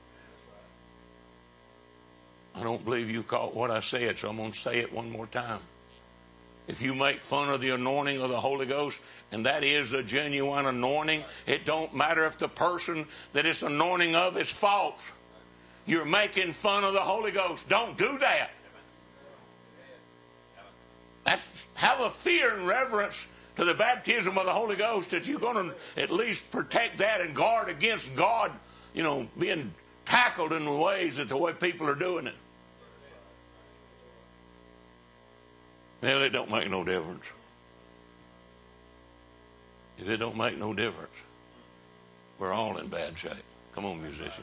I don't believe you caught what I said, so I'm going to say it one more time. If you make fun of the anointing of the Holy Ghost, and that is the genuine anointing, it don't matter if the person that it's anointing of is false. You're making fun of the Holy Ghost. Don't do that. Have a fear and reverence to the baptism of the Holy Ghost that you're going to at least protect that and guard against God, being tackled in the ways that the way people are doing it. Well, it don't make no difference. If it don't make no difference, we're all in bad shape. Come on, musician.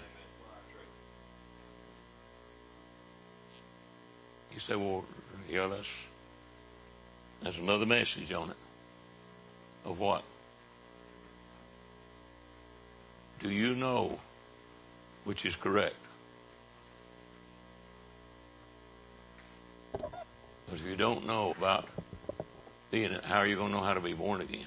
You say, well, yeah, that's another message on it. Of what? Do you know which is correct? Because if you don't know about being it, how are you going to know how to be born again?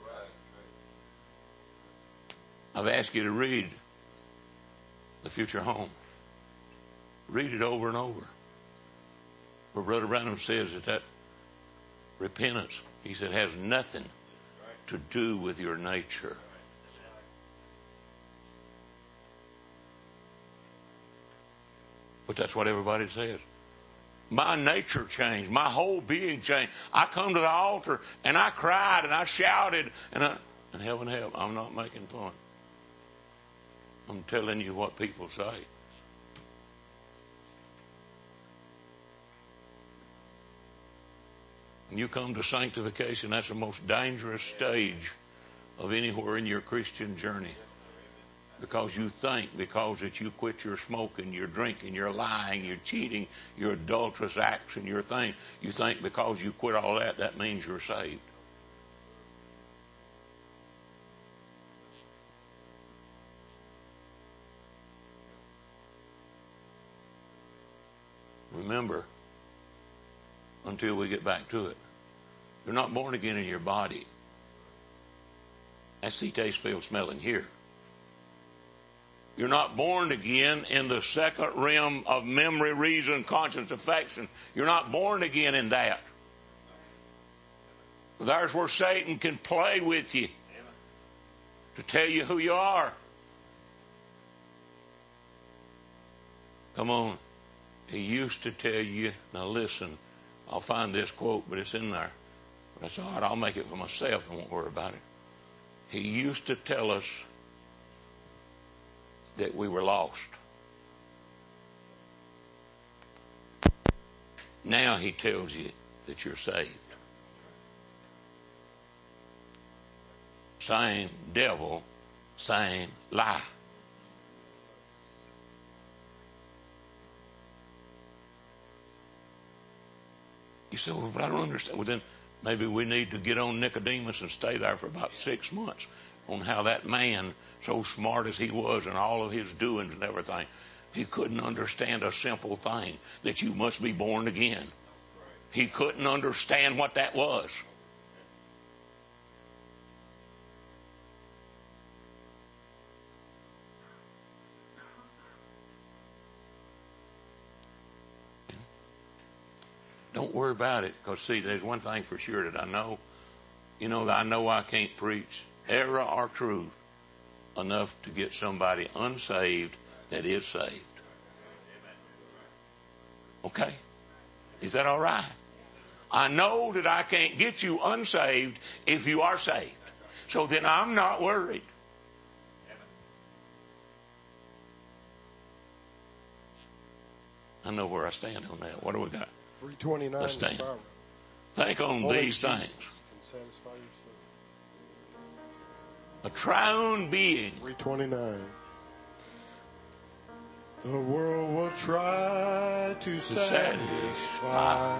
I've asked you to read the future home. Read it over and over. Where Brother Branham says that repentance, he said, has nothing to do with your nature. But that's what everybody says. My nature changed. My whole being changed. I come to the altar and I cried and I shouted and heaven help, I'm not making fun. I'm telling you what people say. When you come to sanctification, that's the most dangerous stage of anywhere in your Christian journey. Because you think, because that you quit your smoking, your drinking, your lying, your cheating, your adulterous acts and your thing, you think because you quit all that, that means you're saved. Remember, until we get back to it, you're not born again in your body. That's see, taste, feel, smelling here. You're not born again in the second realm of memory, reason, conscience, affection. You're not born again in that. There's where Satan can play with you to tell you who you are. Come on. He used to tell you, now listen, I'll find this quote, but it's in there. But that's all right, I'll make it for myself. I won't worry about it. He used to tell us that we were lost. Now he tells you that you're saved. Same devil, same lie. You say, well, but I don't understand. Well, then maybe we need to get on Nicodemus and stay there for about 6 months on how that man, so smart as he was and all of his doings and everything, He couldn't understand a simple thing, that you must be born again. He couldn't understand what that was. Don't worry about it, because see, there's one thing for sure that I know. You know, I know I can't preach error or truth enough to get somebody unsaved that is saved. Okay? Is that all right? I know that I can't get you unsaved if you are saved. So then I'm not worried. I know where I stand on that. What do we got? 329. Let's stand. Think on these things. A triune being. 329. The world will try to satisfy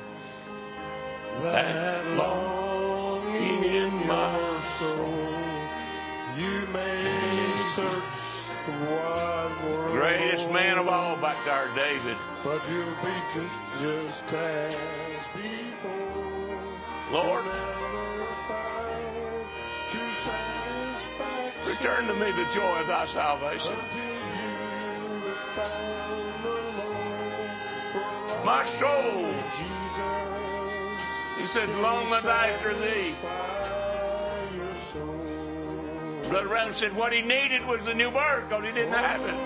that longing in my soul. You may search the wide world. Greatest man of all back there, David. But you'll be just as before. Lord, return to me the joy of thy salvation. My soul, he said, longeth after thee. Brother Brown said what he needed was the new birth, because he didn't have it.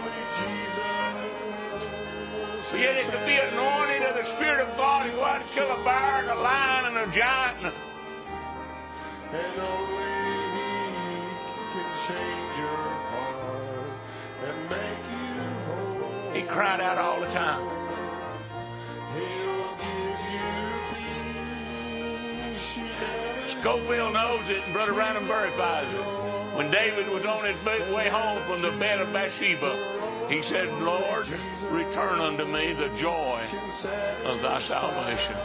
So yet it could be anointed of the Spirit of God and go out and kill a bear and a lion and a giant. And only He can change your heart and make you whole. He cried out all the time. He'll give you peace. Scofield knows it, and Brother Random verifies it. When David was on his way home from the bed of Bathsheba, he said, Lord, return unto me the joy of thy salvation.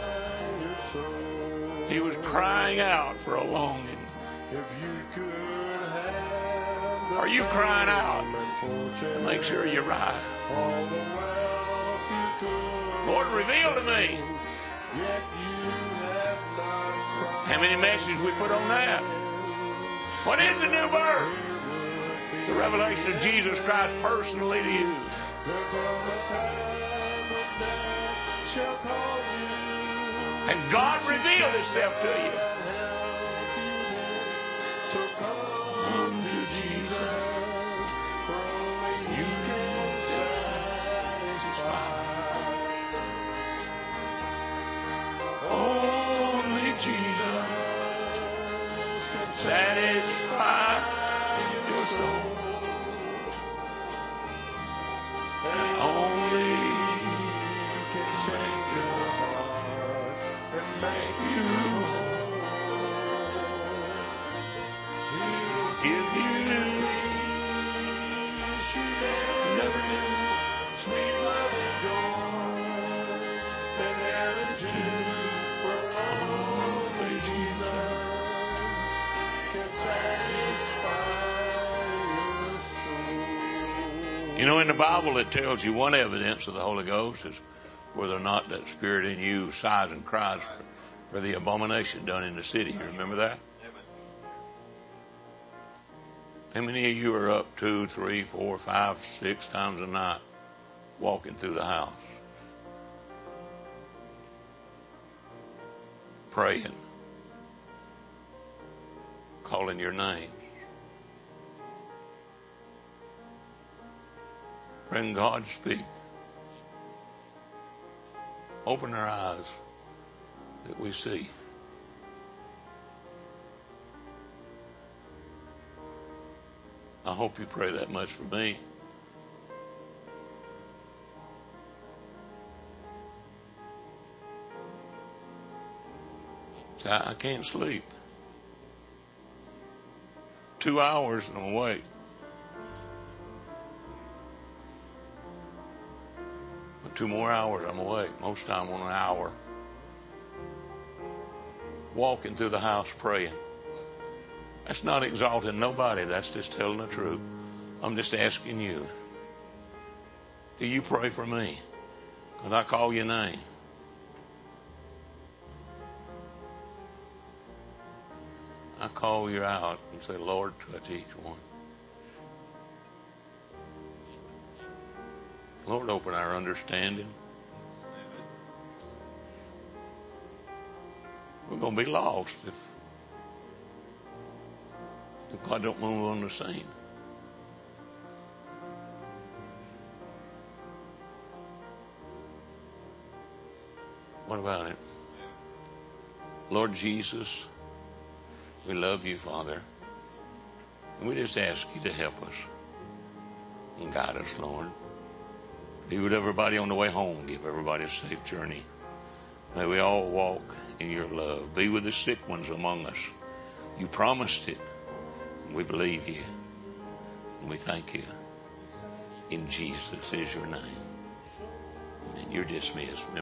He was crying out for a longing. Are you crying out? Make sure you're right. Lord, reveal to me. How many messages we put on that? What is the new birth? The revelation of Jesus Christ personally to you. And God revealed Himself to you. So come to Jesus, for only you can satisfy. Only Jesus can satisfy your soul. And only can change your heart and make you whole. He'll give you peace you never knew, sweet love and joy, and heaven too, where only Jesus can satisfy your soul. You know, in the Bible it tells you one evidence of the Holy Ghost is whether or not that Spirit in you sighs and cries for the abomination done in the city. You remember that? How many of you are up 2, 3, 4, 5, 6 times a night walking through the house? Praying. Calling your names. Praying God speak. Open our eyes that we see. I hope you pray that much for me. So I can't sleep. 2 hours and I'm awake. But 2 more hours I'm awake. Most time on an hour. Walking through the house praying. That's not exalting nobody. That's just telling the truth. I'm just asking you. Do you pray for me? Because I call your name. I call you out and say, Lord, touch each one. Lord, open our understanding. We're going to be lost if God don't move on the scene. What about it? Lord Jesus, we love you, Father. And we just ask you to help us and guide us, Lord. Be with everybody on the way home. Give everybody a safe journey. May we all walk in your love. Be with the sick ones among us. You promised it. And we believe you. And we thank you. In Jesus is your name. Amen. You're dismissed.